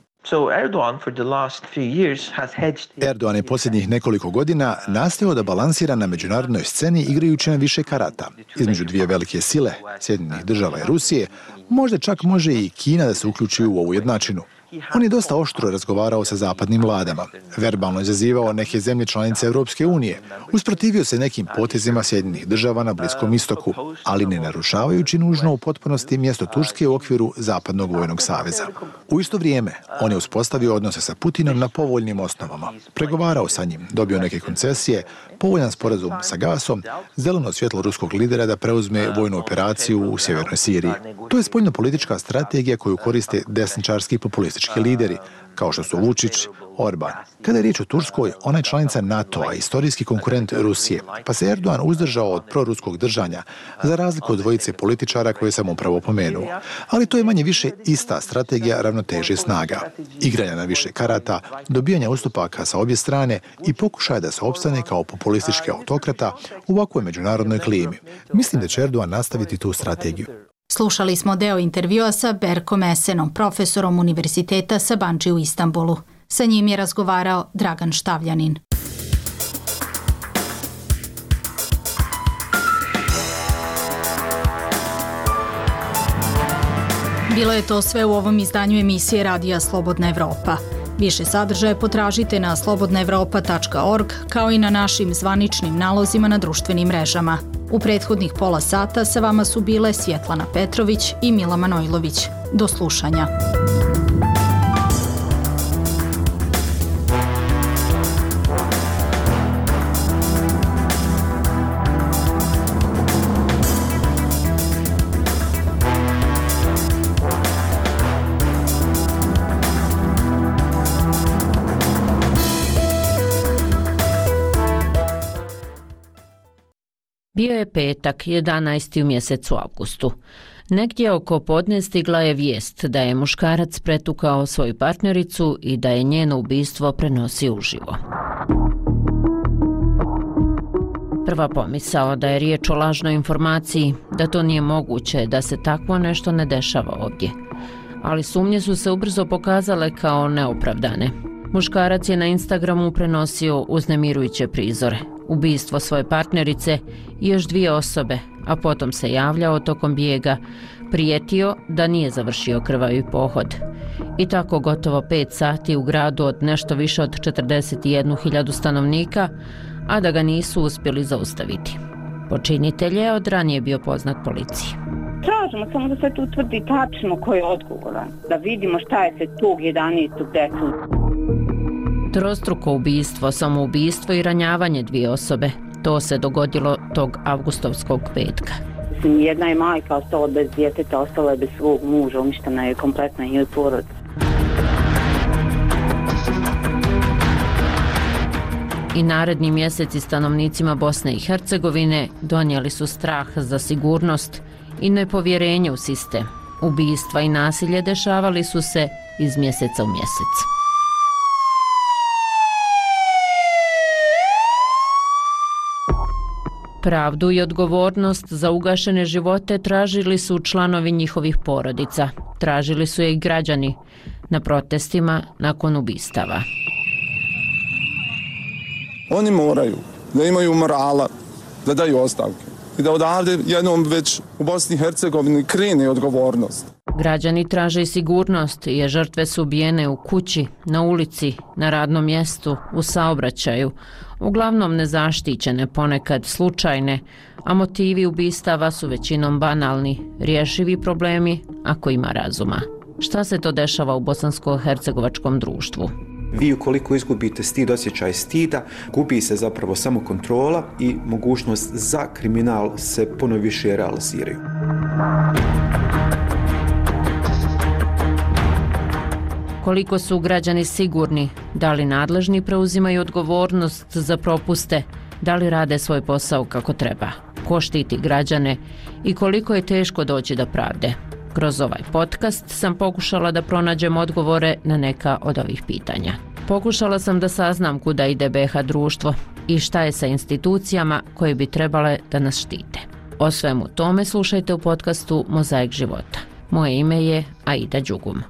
Erdogan je posljednjih nekoliko godina nastojao da balansira na međunarodnoj sceni igrajući na više karata. Između dvije velike sile, Sjedinjenih Država i Rusije, možda čak može i Kina da se uključi u ovu jednačinu. On je dosta oštro razgovarao sa zapadnim vladama, verbalno izazivao neke zemlje članice Europske unije, usprotivio se nekim potezima Sjedinjenih Država na Bliskom istoku, ali ne narušavajući nužno u potpunosti mjesto Turske u okviru Zapadnog vojnog saveza. U isto vrijeme, on je uspostavio odnose sa Putinom na povoljnim osnovama, pregovarao sa njim, dobio neke koncesije, povoljan sporazum sa Gasom, zeleno svjetlo ruskog lidera da preuzme vojnu operaciju u sjevernoj Siriji. To je spoljnopolitička strategija koju koriste desničarski populistički lideri, kao što su Vučić, Orban. Kada je riječ o Turskoj, ona je članica NATO-a, istorijski konkurent Rusije, pa se Erdogan uzdržao od proruskog držanja, za razliku od dvojice političara koje sam upravo pomenuo. Ali to je manje više ista strategija ravnoteže snaga. Igranja na više karata, dobijanja ustupaka sa obje strane i pokušaja da se opstane kao populistički autokrata u ovakvoj međunarodnoj klimi. Mislim da će Erdogan nastaviti tu strategiju. Slušali smo deo intervjua sa Berkom Esenom, profesorom Univerziteta Sabancı u Istanbulu. Sa njim je razgovarao Dragan Štavljanin. Bilo je to sve u ovom izdanju emisije Radija Slobodna Evropa. Više sadržaja potražite na slobodnaevropa.org kao i na našim zvaničnim nalozima na društvenim mrežama. U prethodnih pola sata sa vama su bile Svjetlana Petrović i Mila Manojlović. Do slušanja. Bio je petak, 11. u mjesecu avgustu. Negdje oko podne stigla je vijest da je muškarac pretukao svoju partnericu i da je njeno ubistvo prenosio uživo. Prva pomisao da je riječ o lažnoj informaciji, da to nije moguće, da se takvo nešto ne dešava ovdje. Ali sumnje su se ubrzo pokazale kao neopravdane. Muškarac je na Instagramu prenosio uznemirujuće prizore, ubistvo svoje partnerice i još 2 osobe, a potom se javljao tokom bijega, prijetio da nije završio krvavi pohod. I tako gotovo 5 sati u gradu od nešto više od 41.000 stanovnika, a da ga nisu uspjeli zaustaviti. Počinitelj je od ranije bio poznat policiji. Tražimo samo da se tu utvrdi tačno ko je odgovoran, da vidimo šta je se tog 11. desilo. Trostruko ubistvo, samoubistvo i ranjavanje 2 osobe. To se dogodilo tog avgustovskog petka. Jedna je majka ostala bez djeteta, ostala je bez svog muža, uništena je kompletna njoj porodica. I naredni mjeseci stanovnicima Bosne i Hercegovine donijeli su strah za sigurnost i nepovjerenje u sistem. Ubistva i nasilje dešavali su se iz mjeseca u mjesec. Pravdu i odgovornost za ugašene živote tražili su članovi njihovih porodica. Tražili su je i građani na protestima nakon ubistava. Oni moraju da imaju morala, da daju ostavke i da odavde jednom već u Bosni i Hercegovini krene odgovornost. Građani traže i sigurnost jer žrtve su ubijene u kući, na ulici, na radnom mjestu, u saobraćaju, uglavnom nezaštićene, ponekad slučajne, a motivi ubistava su većinom banalni, rješivi problemi ako ima razuma. Šta se to dešava u bosansko-hercegovačkom društvu? Vi ukoliko izgubite stid, osjećaj stida, gubi se zapravo samo kontrola i mogućnost za kriminal se puno više realiziraju. Koliko su građani sigurni, da li nadležni preuzimaju odgovornost za propuste, da li rade svoj posao kako treba, ko štiti građane i koliko je teško doći do pravde. Kroz ovaj podcast sam pokušala da pronađem odgovore na neka od ovih pitanja. Pokušala sam da saznam kuda ide BiH društvo i šta je sa institucijama koje bi trebale da nas štite. O svemu tome slušajte u podcastu Mozaik života. Moje ime je Aida Đugum.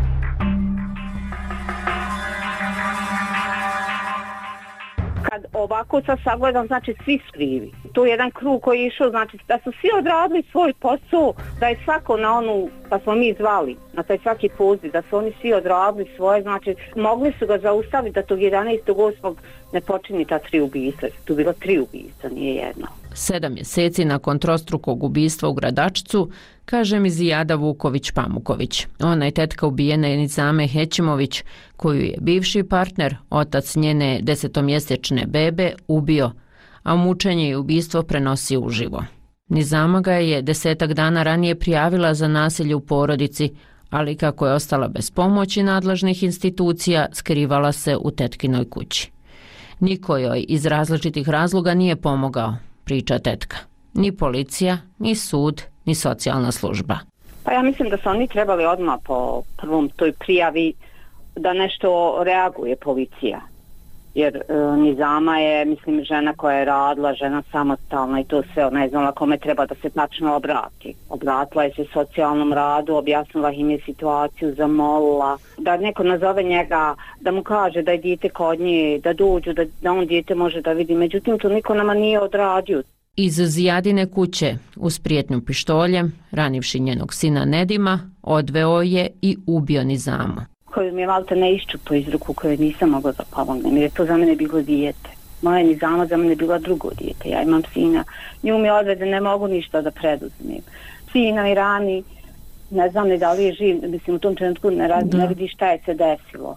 Ovako sad sagledam, znači svi su krivi. Tu je jedan krug koji je išao, znači da su svi odradili svoj posao, da je svako na onu, pa smo mi zvali, na taj svaki poziv, da su oni svi odradili svoje, znači mogli su ga zaustaviti da tog 11.8. ne počini ta 3 ubistva. Tu bilo 3 ubistva, nije jedno. 7 mjeseci nakon trostrukog ubistva u Gradačcu, kaže mi Zijada Vuković-Pamuković. Ona je tetka ubijene Nizame Hećimović, koju je bivši partner, otac njene 10-mjesečne bebe, ubio, a mučenje i ubistvo prenosio uživo. Nizama ga je 10 dana ranije prijavila za nasilje u porodici, ali kako je ostala bez pomoći nadležnih institucija, skrivala se u tetkinoj kući. Niko joj iz različitih razloga nije pomogao, priča tetka. Ni policija, ni sud, ni socijalna služba. Pa ja mislim da su oni trebali odmah po prvom toj prijavi da nešto reaguje policija. Jer Nizama je, mislim, žena koja je radila, žena samostalna i to sve, ona je znala kome treba da se tačno obrati. Obratila je se socijalnom radu, objasnila im je situaciju, zamolila da neko nazove njega, da mu kaže da je dijete kod nje, da dođu, da on dijete može da vidi. Međutim, to niko nama nije odradio. Iz Zijadine kuće, uz prijetnju pištoljem, ranivši njenog sina Nedima, odveo je i ubio Nizamu. Koju mi je valjda ne iščupo iz ruku, koju nisam mogla da pomognem, jer je to za mene bilo dijete. Moja Nizama za mene bila drugo dijete, ja imam sina, nju mi odvede, ne mogu ništa da preduzmem. Sina mi rani, ne znam ni da li je živ, mislim u tom trenutku ne vidi šta je se desilo.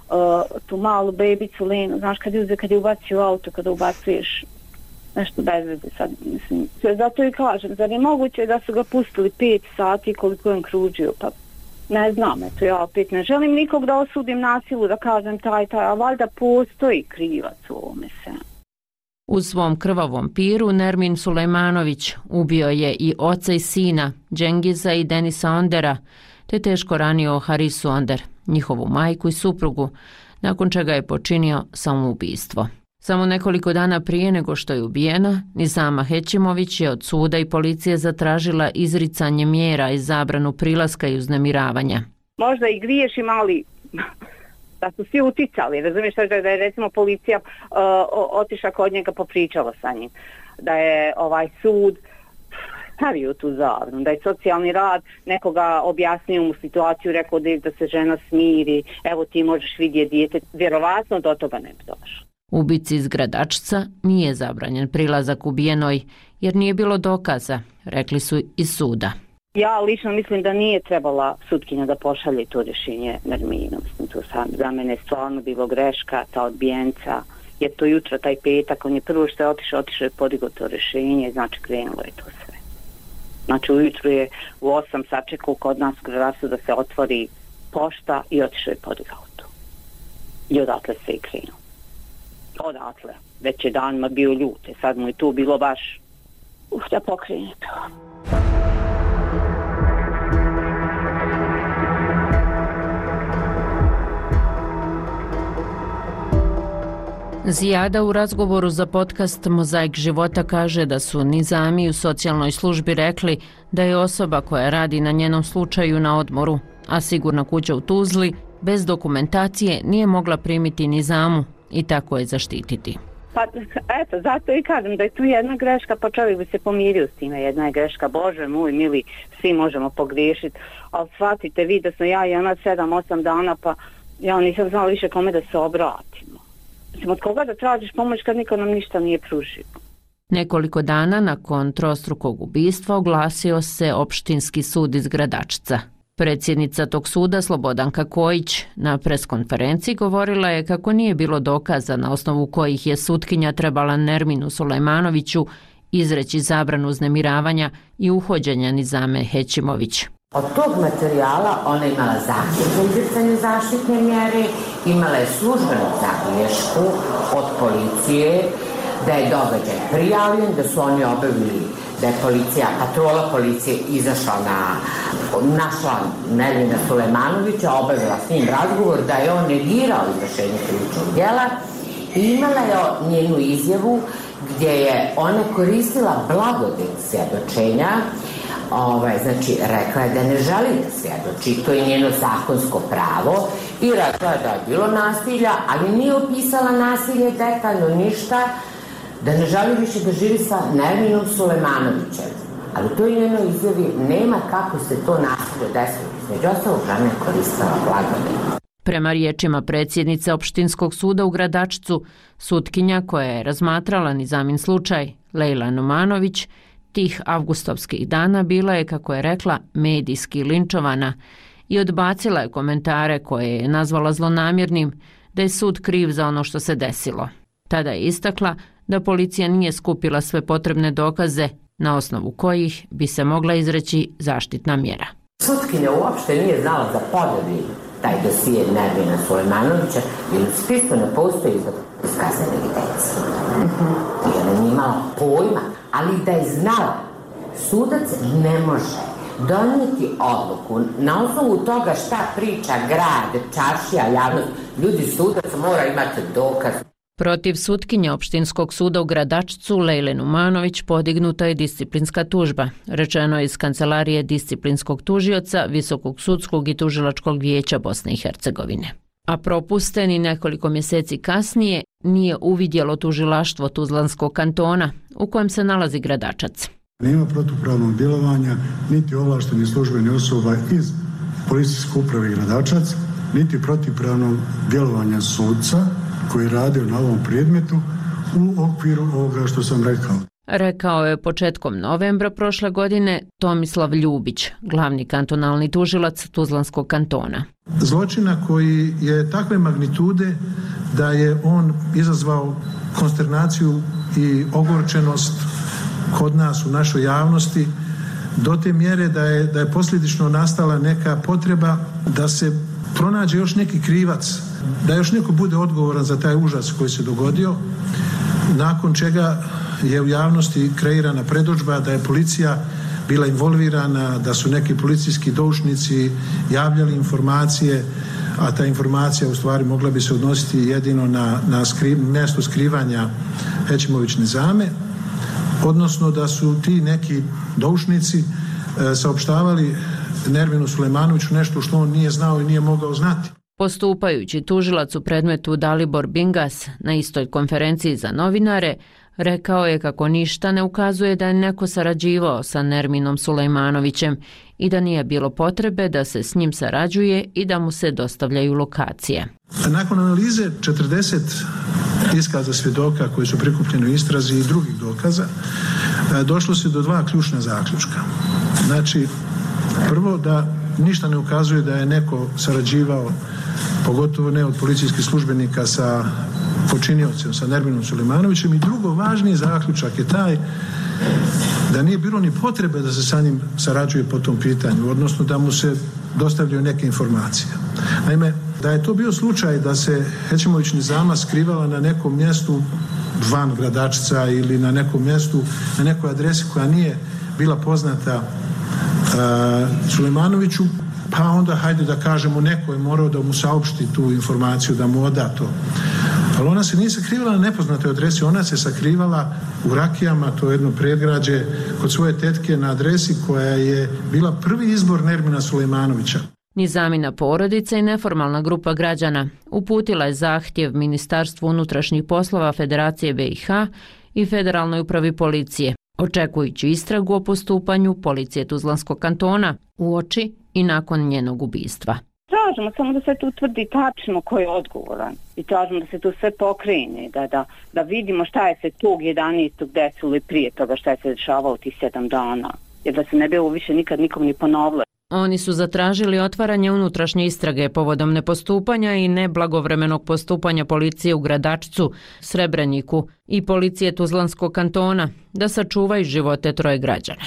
Tu malu bebicu Lenu, znaš kad je ubacio u auto, kada ubacuješ nešto bez veze sad, mislim. Zato i kažem, zar je moguće da su ga pustili 5 sati koliko je on kružio, pa ne znam, eto ja opet ne želim nikog da osudim nasilu, da kažem taj, a valjda postoji krivac u ovome svemu. U svom krvavom piru Nermin Sulejmanović ubio je i oca i sina Džengiza i Denisa Ondera, te teško ranio Harisu Onder, njihovu majku i suprugu, nakon čega je počinio samoubistvo. Samo nekoliko dana prije nego što je ubijena, Nizama Hećimović je od suda i policije zatražila izricanje mjera i zabranu prilaska i uznemiravanja. Možda i griješim, ali da su svi uticali, razumiješ, da je recimo policija otišla kod njega, popričala sa njim, da je sud stavio tu zabranu, da je socijalni rad nekoga objasnio mu situaciju, rekao da se žena smiri, evo ti možeš vidjeti dijete, vjerovatno do toga ne bi došlo. Ubici iz Gradačca nije zabranjen prilazak ubijenoj jer nije bilo dokaza, rekli su iz suda. Ja lično mislim da nije trebala sutkinja da pošalje to rješenje Nerminu. Mislim, to za mene je stvarno bilo greška, ta odbijenca, jer to jutro, taj petak, on je prvo što je otišao je podigao to rješenje, znači krenulo je to sve. Znači ujutru je u 8 sačekao kod nas u Gradačcu da se otvori pošta i otišao je podigao to. I odatle sve i krenulo. Odatle. Već je danima bio ljute, sad mu je tu bilo baš da pokrene to. Zijada u razgovoru za podcast Mozaik života kaže da su Nizami u socijalnoj službi rekli da je osoba koja radi na njenom slučaju na odmoru, a sigurna kuća u Tuzli bez dokumentacije nije mogla primiti Nizamu i tako je zaštititi. Pa eto, zato i kažem da je tu jedna greška, pa čovjek bi se pomirio s time. Jedna je greška, Bože moj mili, svi možemo pogriješiti, ali shvatite vi da sam ja i ona 7-8 dana, pa ja nisam znala više kome da se obratimo. Mislim, od koga da tražiš pomoć kad niko nam ništa nije pružio. Nekoliko dana nakon trostrukog ubistva oglasio se opštinski sud iz Gradačca. Predsjednica tog suda, Slobodanka Kojić, na preskonferenciji govorila je kako nije bilo dokaza na osnovu kojih je sutkinja trebala Nerminu Sulejmanoviću izreći zabranu uznemiravanja i uhođenja Nizame Hećimović. Od tog materijala ona imala zahtjev za izricanje zaštitne mjere, imala je službenu zabilješku od policije da je događaj prijavljen, da su oni obavili, da je patrola policije izašla našla Nermina Sulejmanovića, obavila s njim razgovor da je on negirao izvršenje krivičnog djela i imala je njenu izjavu gdje je ona koristila blagodet svjedočenja. Znači, rekla je da ne želi da svjedoči, to je njeno zakonsko pravo i rekla je da je bilo nasilja, ali nije opisala nasilje detaljno ništa, da ne želi više da živi sa Nerminom Sulejmanovićem. Ali to je njeno izjavi, nema kako se to nasilje desilo. Između ostalog, žena je koristila blagodet. Prema riječima predsjednice opštinskog suda u Gradačcu, sutkinja koja je razmatrala Nizamin slučaj, Lejla Numanović, tih avgustovskih dana bila je, kako je rekla, medijski linčovana i odbacila je komentare koje je nazvala zlonamjernim da je sud kriv za ono što se desilo. Tada je istakla da policija nije skupila sve potrebne dokaze na osnovu kojih bi se mogla izreći zaštitna mjera. Sutkinja uopšte nije znala za podeli taj dosije Nermina Sulejmanovića jer u spisku ne postoji iz kaznene evidencije. I ona nije imala pojma, ali da je znala, sudac ne može donijeti odluku na osnovu toga šta priča grad, čaršija, javnost. Ljudi, sudac mora imati dokaz. Protiv sutkinje opštinskog suda u Gradačcu Lejle Numanović podignuta je disciplinska tužba, rečeno je iz kancelarije disciplinskog tužioca Visokog sudskog i tužilačkog vijeća Bosne i Hercegovine. A propusten i nekoliko mjeseci kasnije nije uvidjelo tužilaštvo Tuzlanskog kantona u kojem se nalazi Gradačac. Nema protupravnog djelovanja niti ovlaštenih službenih osoba iz policijske uprave Gradačac, niti protupravnog djelovanja sudca koji radio na ovom predmetu u okviru ovoga što sam rekao. Rekao je početkom novembra prošle godine Tomislav Ljubić, glavni kantonalni tužilac Tuzlanskog kantona. Zločina koji je takve magnitude da je on izazvao konsternaciju i ogorčenost kod nas u našoj javnosti do te mjere da je posljedično nastala neka potreba da se pronađe još neki krivac, da još neko bude odgovoran za taj užas koji se dogodio. nakon čega je u javnosti kreirana predodžba da je policija bila involvirana, da su neki policijski doušnici javljali informacije, a ta informacija u stvari mogla bi se odnositi jedino na mjesto skrivanja Hećimović Nizame, odnosno da su ti neki doušnici saopštavali Nerminu Sulejmanoviću nešto što on nije znao i nije mogao znati. Postupajući tužilac u predmetu Dalibor Bingas na istoj konferenciji za novinare rekao je kako ništa ne ukazuje da je neko sarađivao sa Nerminom Sulejmanovićem i da nije bilo potrebe da se s njim sarađuje i da mu se dostavljaju lokacije. Nakon analize 40 iskaza svjedoka koji su prikupljeni u istrazi i drugih dokaza, došlo se do dva ključna zaključka. Znači, prvo da ništa ne ukazuje da je neko sarađivao, pogotovo ne od policijskih službenika sa počiniocem, sa Nerminom Sulejmanovićem, i drugo važniji zaključak je taj da nije bilo ni potrebe da se sa njim sarađuje po tom pitanju, odnosno da mu se dostavljaju neke informacije. Naime, da je to bio slučaj da se Hećimović Nizama skrivala na nekom mjestu van Gradačca ili na nekom mjestu, na nekoj adresi koja nije bila poznata Sulejmanoviću, pa onda hajde da kažemo neko je morao da mu saopšti tu informaciju, da mu oda to. Ali ona se nije sakrivala na nepoznatoj adresi, ona se sakrivala u Rakijama, to je jedno predgrađe, kod svoje tetke na adresi koja je bila prvi izbor Nermina Sulejmanovića. Nizamina porodica i neformalna grupa građana uputila je zahtjev Ministarstvu unutrašnjih poslova Federacije BiH i Federalnoj upravi policije, očekujući istragu o postupanju policije Tuzlanskog kantona uoči i nakon njenog ubistva. Tražimo samo da se tu utvrdi tačno ko je odgovoran i tražimo da se tu sve pokrene, da vidimo šta je se tog 11. desilo i prije toga šta je se dešavalo tih 7 dana, jer da se ne bi ovo više nikad nikom ni ponovilo. Oni su zatražili otvaranje unutrašnje istrage povodom nepostupanja i neblagovremenog postupanja policije u Gradačcu, Srebreniku i policije Tuzlanskog kantona da sačuvaju živote 3 građana.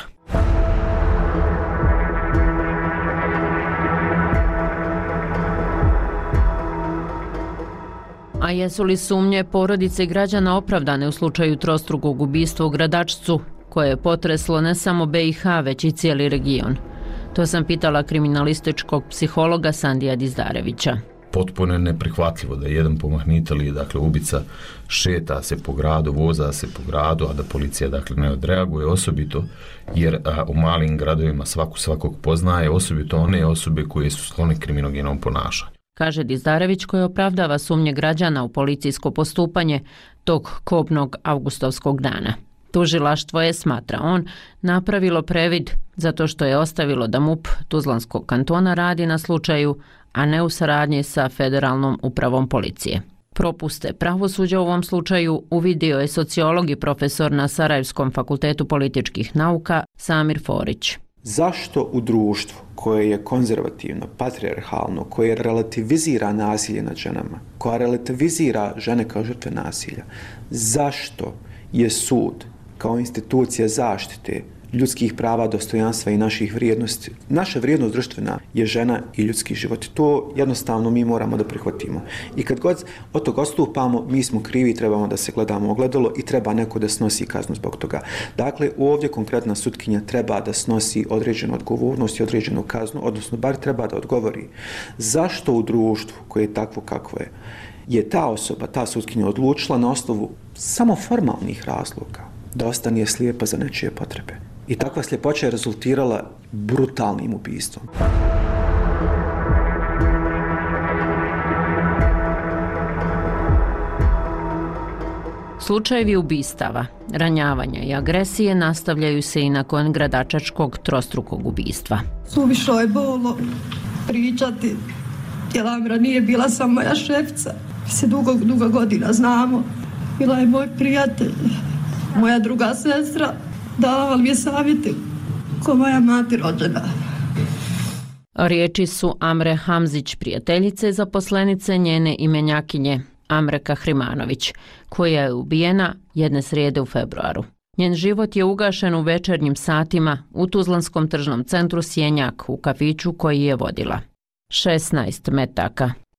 A jesu li sumnje porodice građana opravdane u slučaju trostrukog ubistva u Gradačcu, koje je potreslo ne samo BiH, već i cijeli region? To sam pitala kriminalističkog psihologa Sandija Dizdarevića. Potpuno je neprihvatljivo da jedan pomahnitelj, dakle ubica, šeta se po gradu, voza se po gradu, a da policija dakle ne odreaguje, osobito jer u malim gradovima svakog poznaje, osobito one osobe koje su sklone kriminogenom ponašanju. Kaže Dizdarević, koji opravdava sumnje građana u policijsko postupanje tog kobnog avgustovskog dana. Tužilaštvo je, smatra on, napravilo previd zato što je ostavilo da MUP Tuzlanskog kantona radi na slučaju, a ne u saradnji sa Federalnom upravom policije. Propuste pravosuđa u ovom slučaju uvidio je sociolog i profesor na Sarajevskom fakultetu političkih nauka Samir Forić. Zašto u društvu koje je konzervativno, patrijarhalno, koje relativizira nasilje nad ženama, koja relativizira žene kao žrtve nasilja, zašto je sud kao institucija zaštite ljudskih prava, dostojanstva i naših vrijednosti, naša vrijednost društvena je žena i ljudski život. To jednostavno mi moramo da prihvatimo. I kad god od toga odstupamo, mi smo krivi, trebamo da se gledamo u ogledalo i treba neko da snosi kaznu zbog toga. Dakle, ovdje konkretna sutkinja treba da snosi određenu odgovornost i određenu kaznu, odnosno bar treba da odgovori zašto u društvu koje je takvo kakvo je ta osoba, ta sutkinja odlučila na osnovu samo formalnih razloga da ostane slijepa za nečije potrebe. I takva sljepoća je rezultirala brutalnim ubistvom. Slučajevi ubistava, ranjavanja i agresije nastavljaju se i nakon gradačačkog trostrukog ubistva. Suvišno je bolno pričati, jer Amira nije bila samo moja šefca. Mi se dugo godina znamo. Bila je moj prijatelj, moja druga sestra. Dala mi je savjeti ko moja mati rođena. Riječi su Amre Hamzić, prijateljice zaposlenice njene imenjakinje Amre Kahrimanović, koja je ubijena jedne srijede u februaru. Njen život je ugašen u večernjim satima u Tuzlanskom tržnom centru Sjenjak u kafiću koji je vodila. 16 metaka.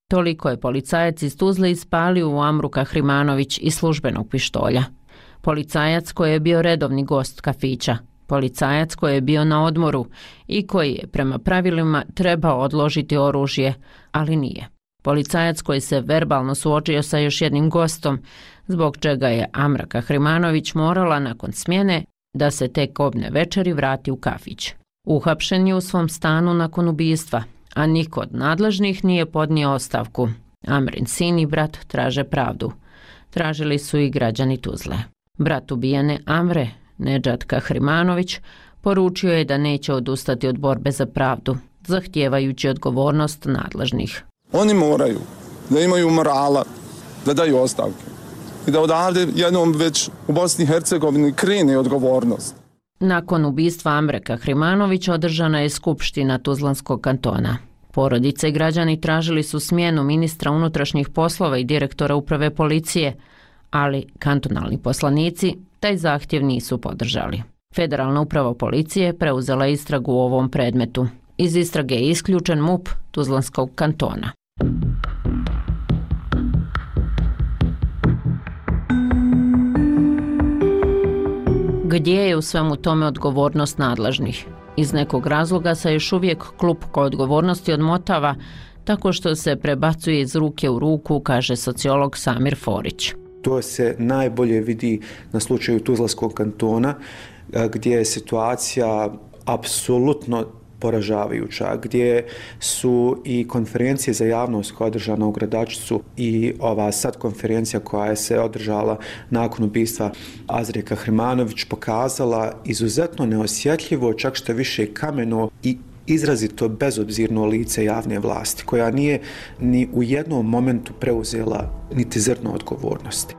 Toliko je policajac iz Tuzle ispalio u Amru Kahrimanović iz službenog pištolja. Policajac koji je bio redovni gost kafića. Policajac koji je bio na odmoru i koji je prema pravilima trebao odložiti oružje, ali nije. Policajac koji se verbalno suočio sa još jednim gostom, zbog čega je Amra Kahrimanović morala nakon smjene da se tek kobne večeri vrati u kafić. Uhapšen je u svom stanu nakon ubistva, a niko od nadležnih nije podnio ostavku. Amrin sin i brat traže pravdu. Tražili su i građani Tuzle. Brat ubijene Amre, Nedžad Kahrimanović, poručio je da neće odustati od borbe za pravdu, zahtijevajući odgovornost nadležnih. Oni moraju da imaju morala, da daju ostavke i da odavde jednom već u Bosni i Hercegovini krene odgovornost. Nakon ubistva Amre Kahrimanovića održana je skupština Tuzlanskog kantona. Porodice i građani tražili su smjenu ministra unutrašnjih poslova i direktora uprave policije, ali kantonalni poslanici taj zahtjev nisu podržali. Federalna uprava policije preuzela istragu u ovom predmetu. Iz istrage je isključen MUP Tuzlanskog kantona. Gdje je u svemu tome odgovornost nadležnih? Iz nekog razloga se još uvijek klupko odgovornosti odmotava tako što se prebacuje iz ruke u ruku, kaže sociolog Samir Forić. To se najbolje vidi na slučaju Tuzlanskog kantona, gdje je situacija apsolutno poražavajuća, gdje su i konferencije za javnost koja je održana u Gradačcu i ova sad konferencija koja je se održala nakon ubistva Azre Kahrimanović pokazala izuzetno neosjetljivo, čak što više kameno i izrazito bezobzirno lice javne vlasti, koja nije ni u jednom momentu preuzela niti zrno odgovornosti.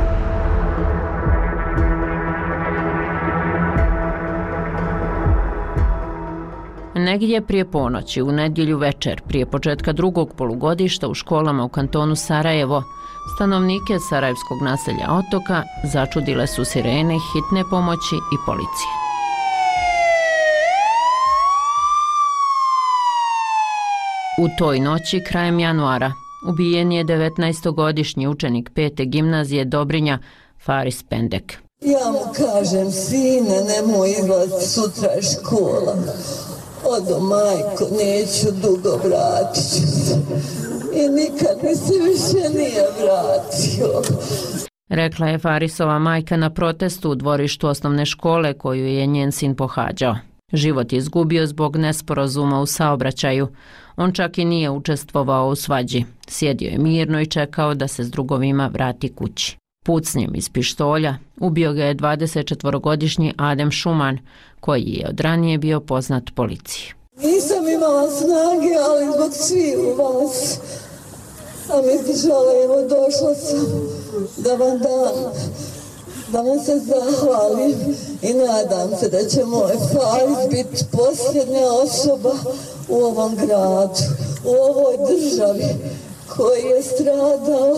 Negdje prije ponoći, u nedjelju večer, prije početka drugog polugodišta u školama u kantonu Sarajevo, stanovnike sarajevskog naselja Otoka začudile su sirene hitne pomoći i policije. U toj noći, krajem januara, ubijen je 19-godišnji učenik 5. gimnazije Dobrinja, Faris Pendek. Ja mu kažem, sine, nemoj izlaziti, sutra je škola. Odo, majko, neću dugo, vratit ću se. I nikad mi se više nije vratio. Rekla je Farisova majka na protestu u dvorištu osnovne škole koju je njen sin pohađao. Život je izgubio zbog nesporazuma u saobraćaju. On čak i nije učestvovao u svađi. Sjedio je mirno i čekao da se s drugovima vrati kući. Pucnjem iz pištolja ubio ga je 24-godišnji Adem Šuman, koji je od ranije bio poznat policiji. Nisam imala snage, ali zbog svih vas sam izdržala, evo došla sam da vam dam, da vam se zahvalim i nadam se da će moj Faris biti posljednja osoba u ovom gradu, u ovoj državi koji je stradao,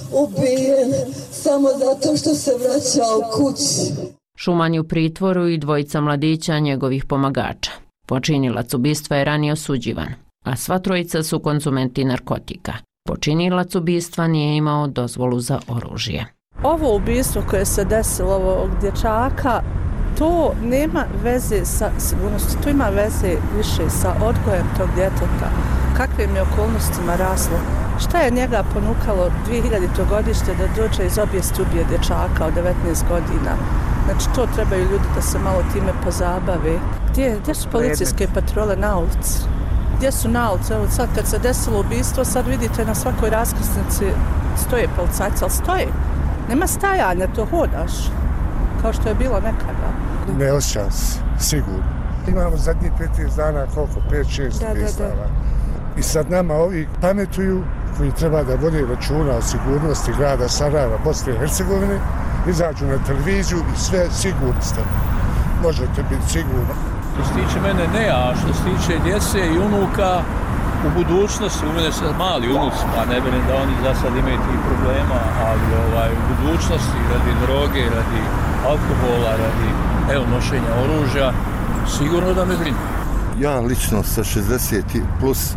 ubijen samo zato što se vraćao kući. Šuman je u pritvoru i dvojica mladića njegovih pomagača. Počinilac ubistva je ranije osuđivan, a sva trojica su konzumenti narkotika. Počinilac ubistva nije imao dozvolu za oružje. Ovo ubistvo koje se desilo ovog dječaka, to nema veze sa sigurnosti, to ima veze više sa odgojem tog djeteta. Kakvim je okolnostima raslo? Šta je njega ponukalo 2000. godište da dođe iz obijesti ubije dječaka od 19 godina? Znači, to trebaju ljudi da se malo time pozabave. Gdje su policijske patrole na ulici? Gdje su na ulici? Evo sad kad se desilo ubistvo, sad vidite na svakoj raskrsnici stoje policajci, ali stoje. Nema stajanja, to hodaš, kao što je bilo nekada. Ne osjećam se, sigurno. Imamo zadnjih 15 dana, koliko, 5-6 ubistava. I sad nama ovi pametuju, koji treba da vode računa o sigurnosti grada Sarajeva, Bosne i Hercegovine, izađu na televiziju i sve sigurni ste. Možete biti sigurni. Što se tiče mene ne, a što se tiče djece i unuka, u budućnosti, u mene sad mali unuci, pa ne vjerujem da oni za sad imaju tih problema, ali u budućnosti, radi droge, radi alkohola, radi nošenja oružja, sigurno da me brinu. Ja lično sa 60 plus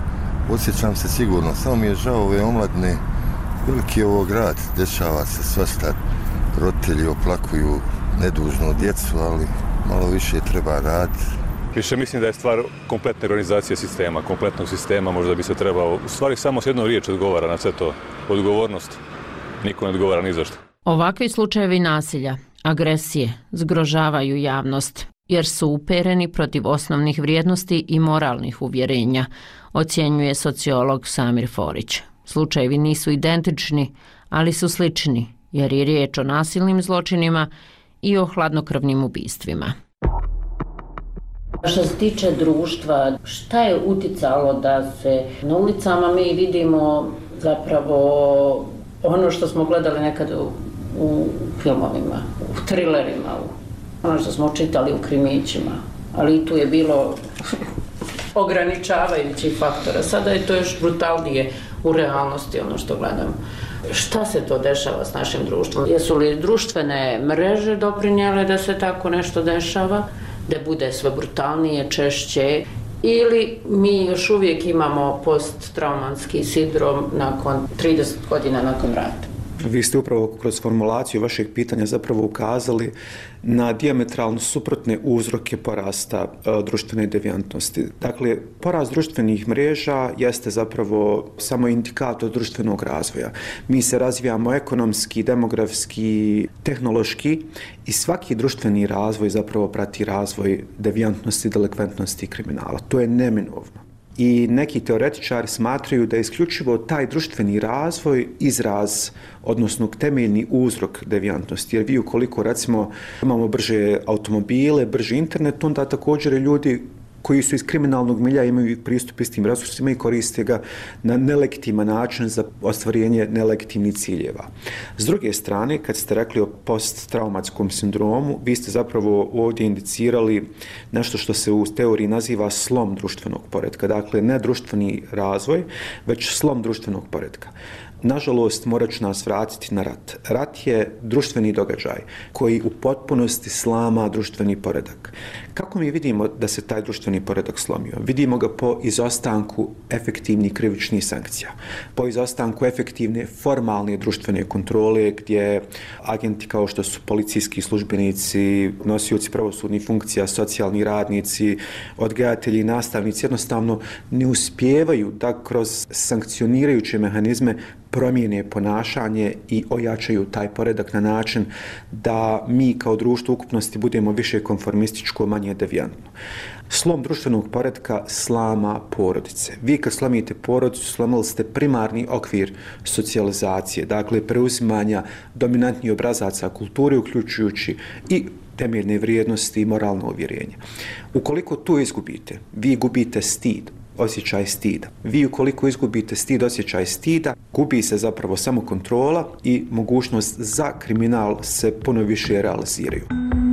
osjećam se sigurno, samo mi je žao ove omladine, veliki je ovo grad, dešava se svašta, roditelji oplakuju nedužnu djecu, ali malo više treba raditi. Više mislim da je stvar kompletne organizacije sistema, kompletnog sistema, možda bi se trebao, u stvari samo s jednom riječ odgovara na sve to, odgovornost, niko ne odgovara ni zašto. Ovakvi slučajevi nasilja, agresije, zgrožavaju javnost, jer su upereni protiv osnovnih vrijednosti i moralnih uvjerenja, ocjenjuje sociolog Samir Forić. Slučajevi nisu identični, ali su slični, jer je riječ o nasilnim zločinima i o hladnokrvnim ubistvima. Što se tiče društva, šta je uticalo da se na ulicama mi vidimo zapravo ono što smo gledali nekad u filmovima, u trilerima, ono što smo čitali u krimićima, ali i tu je bilo ograničavajućih faktora. Sada je to još brutalnije u realnosti ono što gledamo. Šta se to dešava s našim društvom? Jesu li društvene mreže doprinijele da se tako nešto dešava, da bude sve brutalnije, češće, ili mi još uvijek imamo posttraumatski sindrom nakon 30 godina nakon rata? Vi ste upravo kroz formulaciju vašeg pitanja zapravo ukazali na dijametralno suprotne uzroke porasta društvene devijantnosti. Dakle, porast društvenih mreža jeste zapravo samo indikator društvenog razvoja. Mi se razvijamo ekonomski, demografski, tehnološki i svaki društveni razvoj zapravo prati razvoj devijantnosti, delikventnosti i kriminala. To je neminovno. I neki teoretičari smatraju da je isključivo taj društveni razvoj izraz, odnosno temeljni uzrok devijantnosti. Jer vi ukoliko recimo imamo brže automobile, brži internet, onda također ljudi koji su iz kriminalnog milja imaju pristup istim resursima i koriste ga na nelegitiman način za ostvarenje nelegitimnih ciljeva. S druge strane, kad ste rekli o posttraumatskom sindromu, vi ste zapravo ovdje indicirali nešto što se u teoriji naziva slom društvenog poretka. Dakle, ne društveni razvoj, već slom društvenog poretka. Nažalost, morat ću nas vratiti na rat. Rat je društveni događaj koji u potpunosti slama društveni poredak. Kako mi vidimo da se taj društveni poredak slomio? Vidimo ga po izostanku efektivnih krivičnih sankcija, po izostanku efektivne formalne društvene kontrole gdje agenti kao što su policijski službenici, nosioci pravosudnih funkcija, socijalni radnici, odgajatelji, nastavnici jednostavno ne uspijevaju da kroz sankcionirajuće mehanizme promijene ponašanje i ojačaju taj poredak na način da mi kao društvo ukupnosti budemo više konformističko, manje devijantno. Slom društvenog poretka slama porodice. Vi kad slomite porodicu, slomili ste primarni okvir socijalizacije, dakle preuzimanja dominantnih obrazaca kulture, uključujući i temeljne vrijednosti i moralno uvjerenje. Ukoliko to izgubite, vi gubite stid, osjećaj stida. Vi ukoliko izgubite stid, osjećaj stida, gubi se zapravo samo kontrola i mogućnost za kriminal se puno više realiziraju.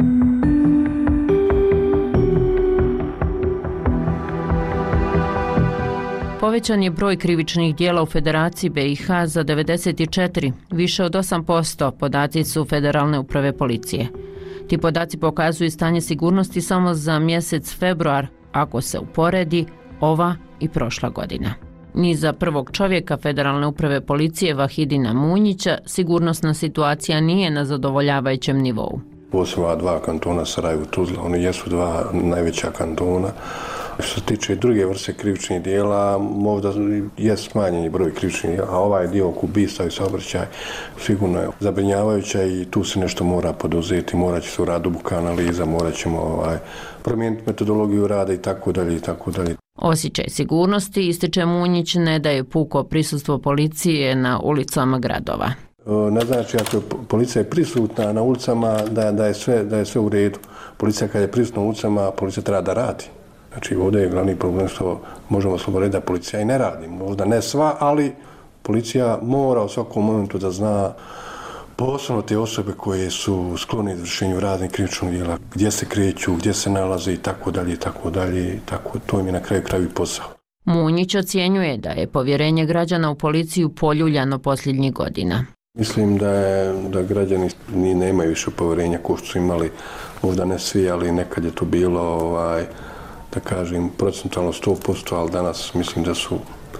Povećan je broj krivičnih dijela u Federaciji BiH za 94, više od 8%, podaci su Federalne uprave policije. Ti podaci pokazuju stanje sigurnosti samo za mjesec februar, ako se uporedi ova i prošla godina. Ni za prvog čovjeka Federalne uprave policije Vahidina Munjića sigurnosna situacija nije na zadovoljavajućem nivou. Posebno dva kantona Sarajevo i Tuzla, oni jesu dva najveća kantona. Što se tiče druge vrste krivičnih dijela, možda je smanjeni broj krivičnih dijela, a ovaj dio oko ubistva i saobraćaj sigurno je zabrinjavajuća i tu se nešto mora poduzeti, morat će se uraditi duboka analiza, morat ćemo promijeniti metodologiju rada i tako dalje i tako dalje. Osjećaj sigurnosti, ističe Munjić, ne daje puko prisustvo policije na ulicama gradova. Ne znači ako policija je prisutna na ulicama da je sve u redu. Policija kad je prisutna na ulicama, policija treba da radi. Znači ovdje je glavni problem što možemo slobodno reći da policija i ne radi. Možda ne sva, ali policija mora u svakom momentu da zna posebno te osobe koje su sklone izvršenju raznih krivičnih djela, gdje se kreću, gdje se nalaze i tako dalje, to im je na kraju i posao. Munjić ocjenjuje da je povjerenje građana u policiju poljuljano posljednjih godina. Mislim da građani ni nemaju više povjerenja kao što su imali, možda ne svi, ali nekad je to bilo, da kažem, procentualno 100%, ali danas mislim da su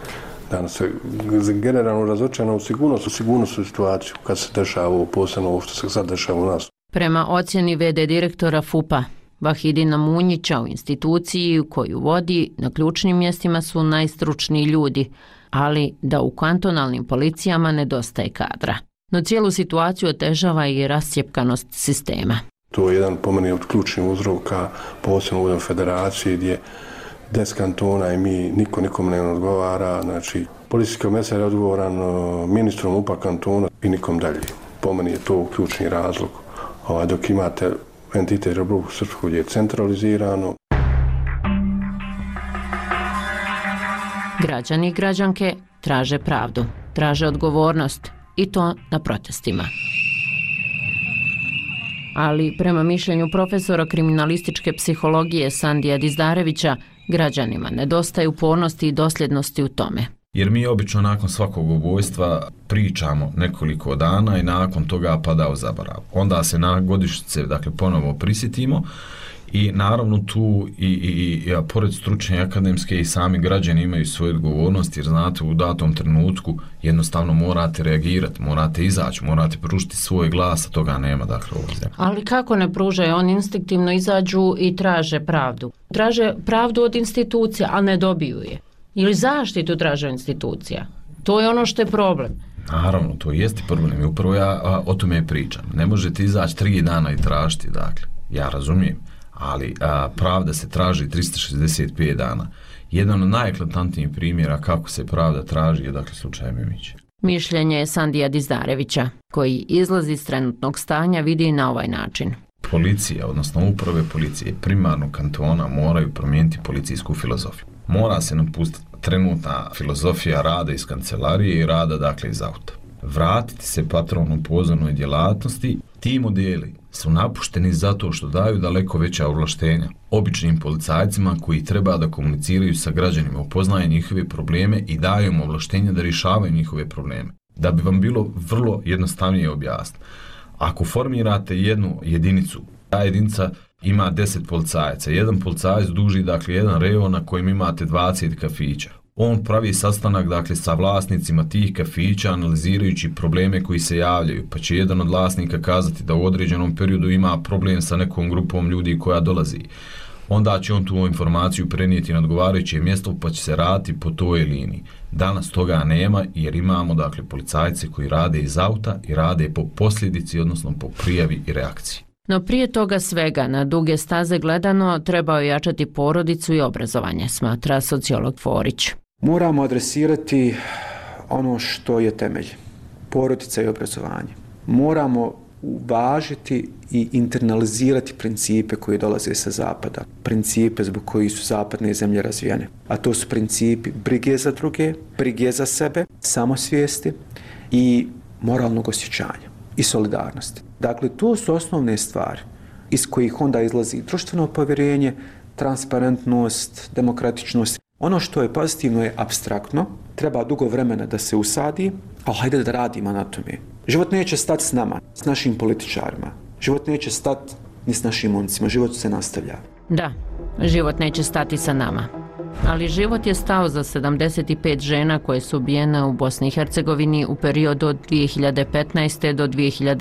Danas se generalno razočarano u sigurnosnu situaciju kad se dešava ovo, posebno ovo što se sad dešava u nas. Prema ocjeni VD direktora FUP-a Vahidina Munjića, u instituciji koju vodi na ključnim mjestima su najstručniji ljudi, ali da u kantonalnim policijama nedostaje kadra. No cijelu situaciju otežava i rascjepkanost sistema. To je jedan po meni od ključnih uzroka, posebno u federaciji gdje 10 kantona i niko nikom ne odgovara. Znači, policijski komesar je odgovoran ministrom UPA kantona i nikom dalje. Po meni je to ključni razlog. Dok imate entitet Republiku Srpsku gdje je centralizirano. Građani i građanke traže pravdu, traže odgovornost i to na protestima. Ali prema mišljenju profesora kriminalističke psihologije Sandija Dizdarevića, građanima nedostaje upornosti i dosljednosti u tome. Jer mi obično nakon svakog ubojstva pričamo nekoliko dana i nakon toga pada u zaborav. Onda se na godišnjice ponovo prisjetimo i naravno tu i pored stručne akademske i sami građani imaju svoju odgovornost, jer znate u datom trenutku jednostavno morate reagirati, morate izaći, morate pružiti svoj glas, a toga nema ovdje. Ali kako ne pružaju? Oni instinktivno izađu i traže pravdu. Traže pravdu od institucija, a ne dobiju je. Ili zaštitu traže institucija. To je ono što je problem. Naravno, to jeste problem i upravo ja o tome pričam. Ne možete izaći 3 dana i tražiti, ja razumijem, ali pravda se traži 365 dana. Jedan od najeklatantnijih primjera kako se pravda traži je slučaj Mimić. Mišljenje je Sandija Dizdarevića, koji izlazi iz trenutnog stanja vidi na ovaj način. Policija, odnosno uprave policije primarnog kantona moraju promijeniti policijsku filozofiju. Mora se napustiti trenutna filozofija rada iz kancelarije i rada iz auta. Vratiti se patronom pozornoj djelatnosti. Ti modeli su napušteni zato što daju daleko veća ovlaštenja običnim policajcima koji treba da komuniciraju sa građanima, upoznaje njihove probleme i daju im ovlaštenja da rješavaju njihove probleme. Da bi vam bilo vrlo jednostavnije objasniti. Ako formirate jednu jedinicu, ta jedinica ima 10 policajaca. Jedan policajac duži jedan rejon na kojem imate 20 kafića. On pravi sastanak sa vlasnicima tih kafića analizirajući probleme koji se javljaju, pa će jedan od vlasnika kazati da u određenom periodu ima problem sa nekom grupom ljudi koja dolazi. Onda će on tu informaciju prenijeti na odgovarajuće mjesto pa će se raditi po toj liniji. Danas toga nema jer imamo policajce koji rade iz auta i rade po posljedici, odnosno po prijavi i reakciji. No prije toga svega, na duge staze gledano, treba ojačati porodicu i obrazovanje, smatra sociolog Forić. Moramo adresirati ono što je temelj, porodica i obrazovanje. Moramo uvažiti i internalizirati principe koji dolaze sa zapada, principe zbog kojih su zapadne zemlje razvijene. A to su principi brige za druge, brige za sebe, samosvijesti i moralnog osjećanja i solidarnosti. Dakle, to su osnovne stvari iz kojih onda izlazi društveno povjerenje, transparentnost, demokratičnost. Ono što je pozitivno je apstraktno, treba dugo vremena da se usadi, ali hajde da radimo na tome. Život neće stati s nama, s našim političarima. Život neće stati ni s našim momcima, život se nastavlja. Da, život neće stati sa nama. Ali život je stao za 75 žena koje su ubijene u Bosni i Hercegovini u periodu od 2015. do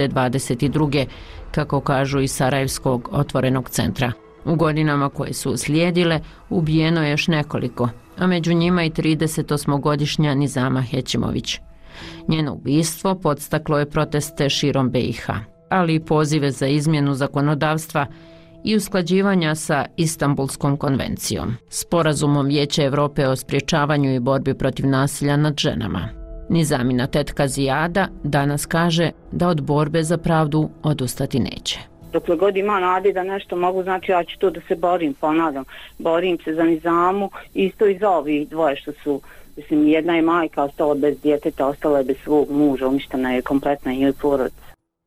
2022. kako kažu iz Sarajevskog otvorenog centra. U godinama koje su slijedile ubijeno je još nekoliko, a među njima i 38-godišnja Nizama Hećimović. Njeno ubistvo podstaklo je proteste širom BiH, ali i pozive za izmjenu zakonodavstva i usklađivanja sa Istanbulskom konvencijom, sporazumom Vijeća Europe o sprječavanju i borbi protiv nasilja nad ženama. Nizamina tetka Zijada danas kaže da od borbe za pravdu odustati neće. Dokle god ima nade da nešto mogu, znači ja ću to da se borim, ponavljam. Borim se za Nizamu, isto i za ovih dvoje što su, jedna je majka ostala bez djeteta, ostala je bez svog muža, uništena je kompletna njoj porodica.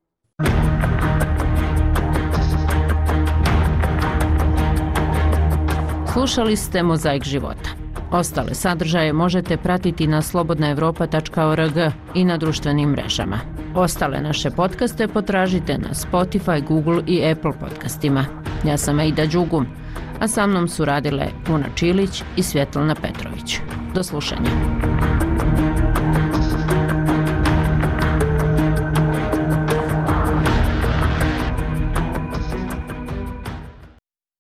Slušali ste Mozaik života. Ostale sadržaje možete pratiti na slobodnaevropa.org i na društvenim mrežama. Ostale naše podcaste potražite na Spotify, Google i Apple podcastima. Ja sam Aida Đugum, a sa mnom su radile Puna Čilić i Svjetlana Petrović. Do slušanja.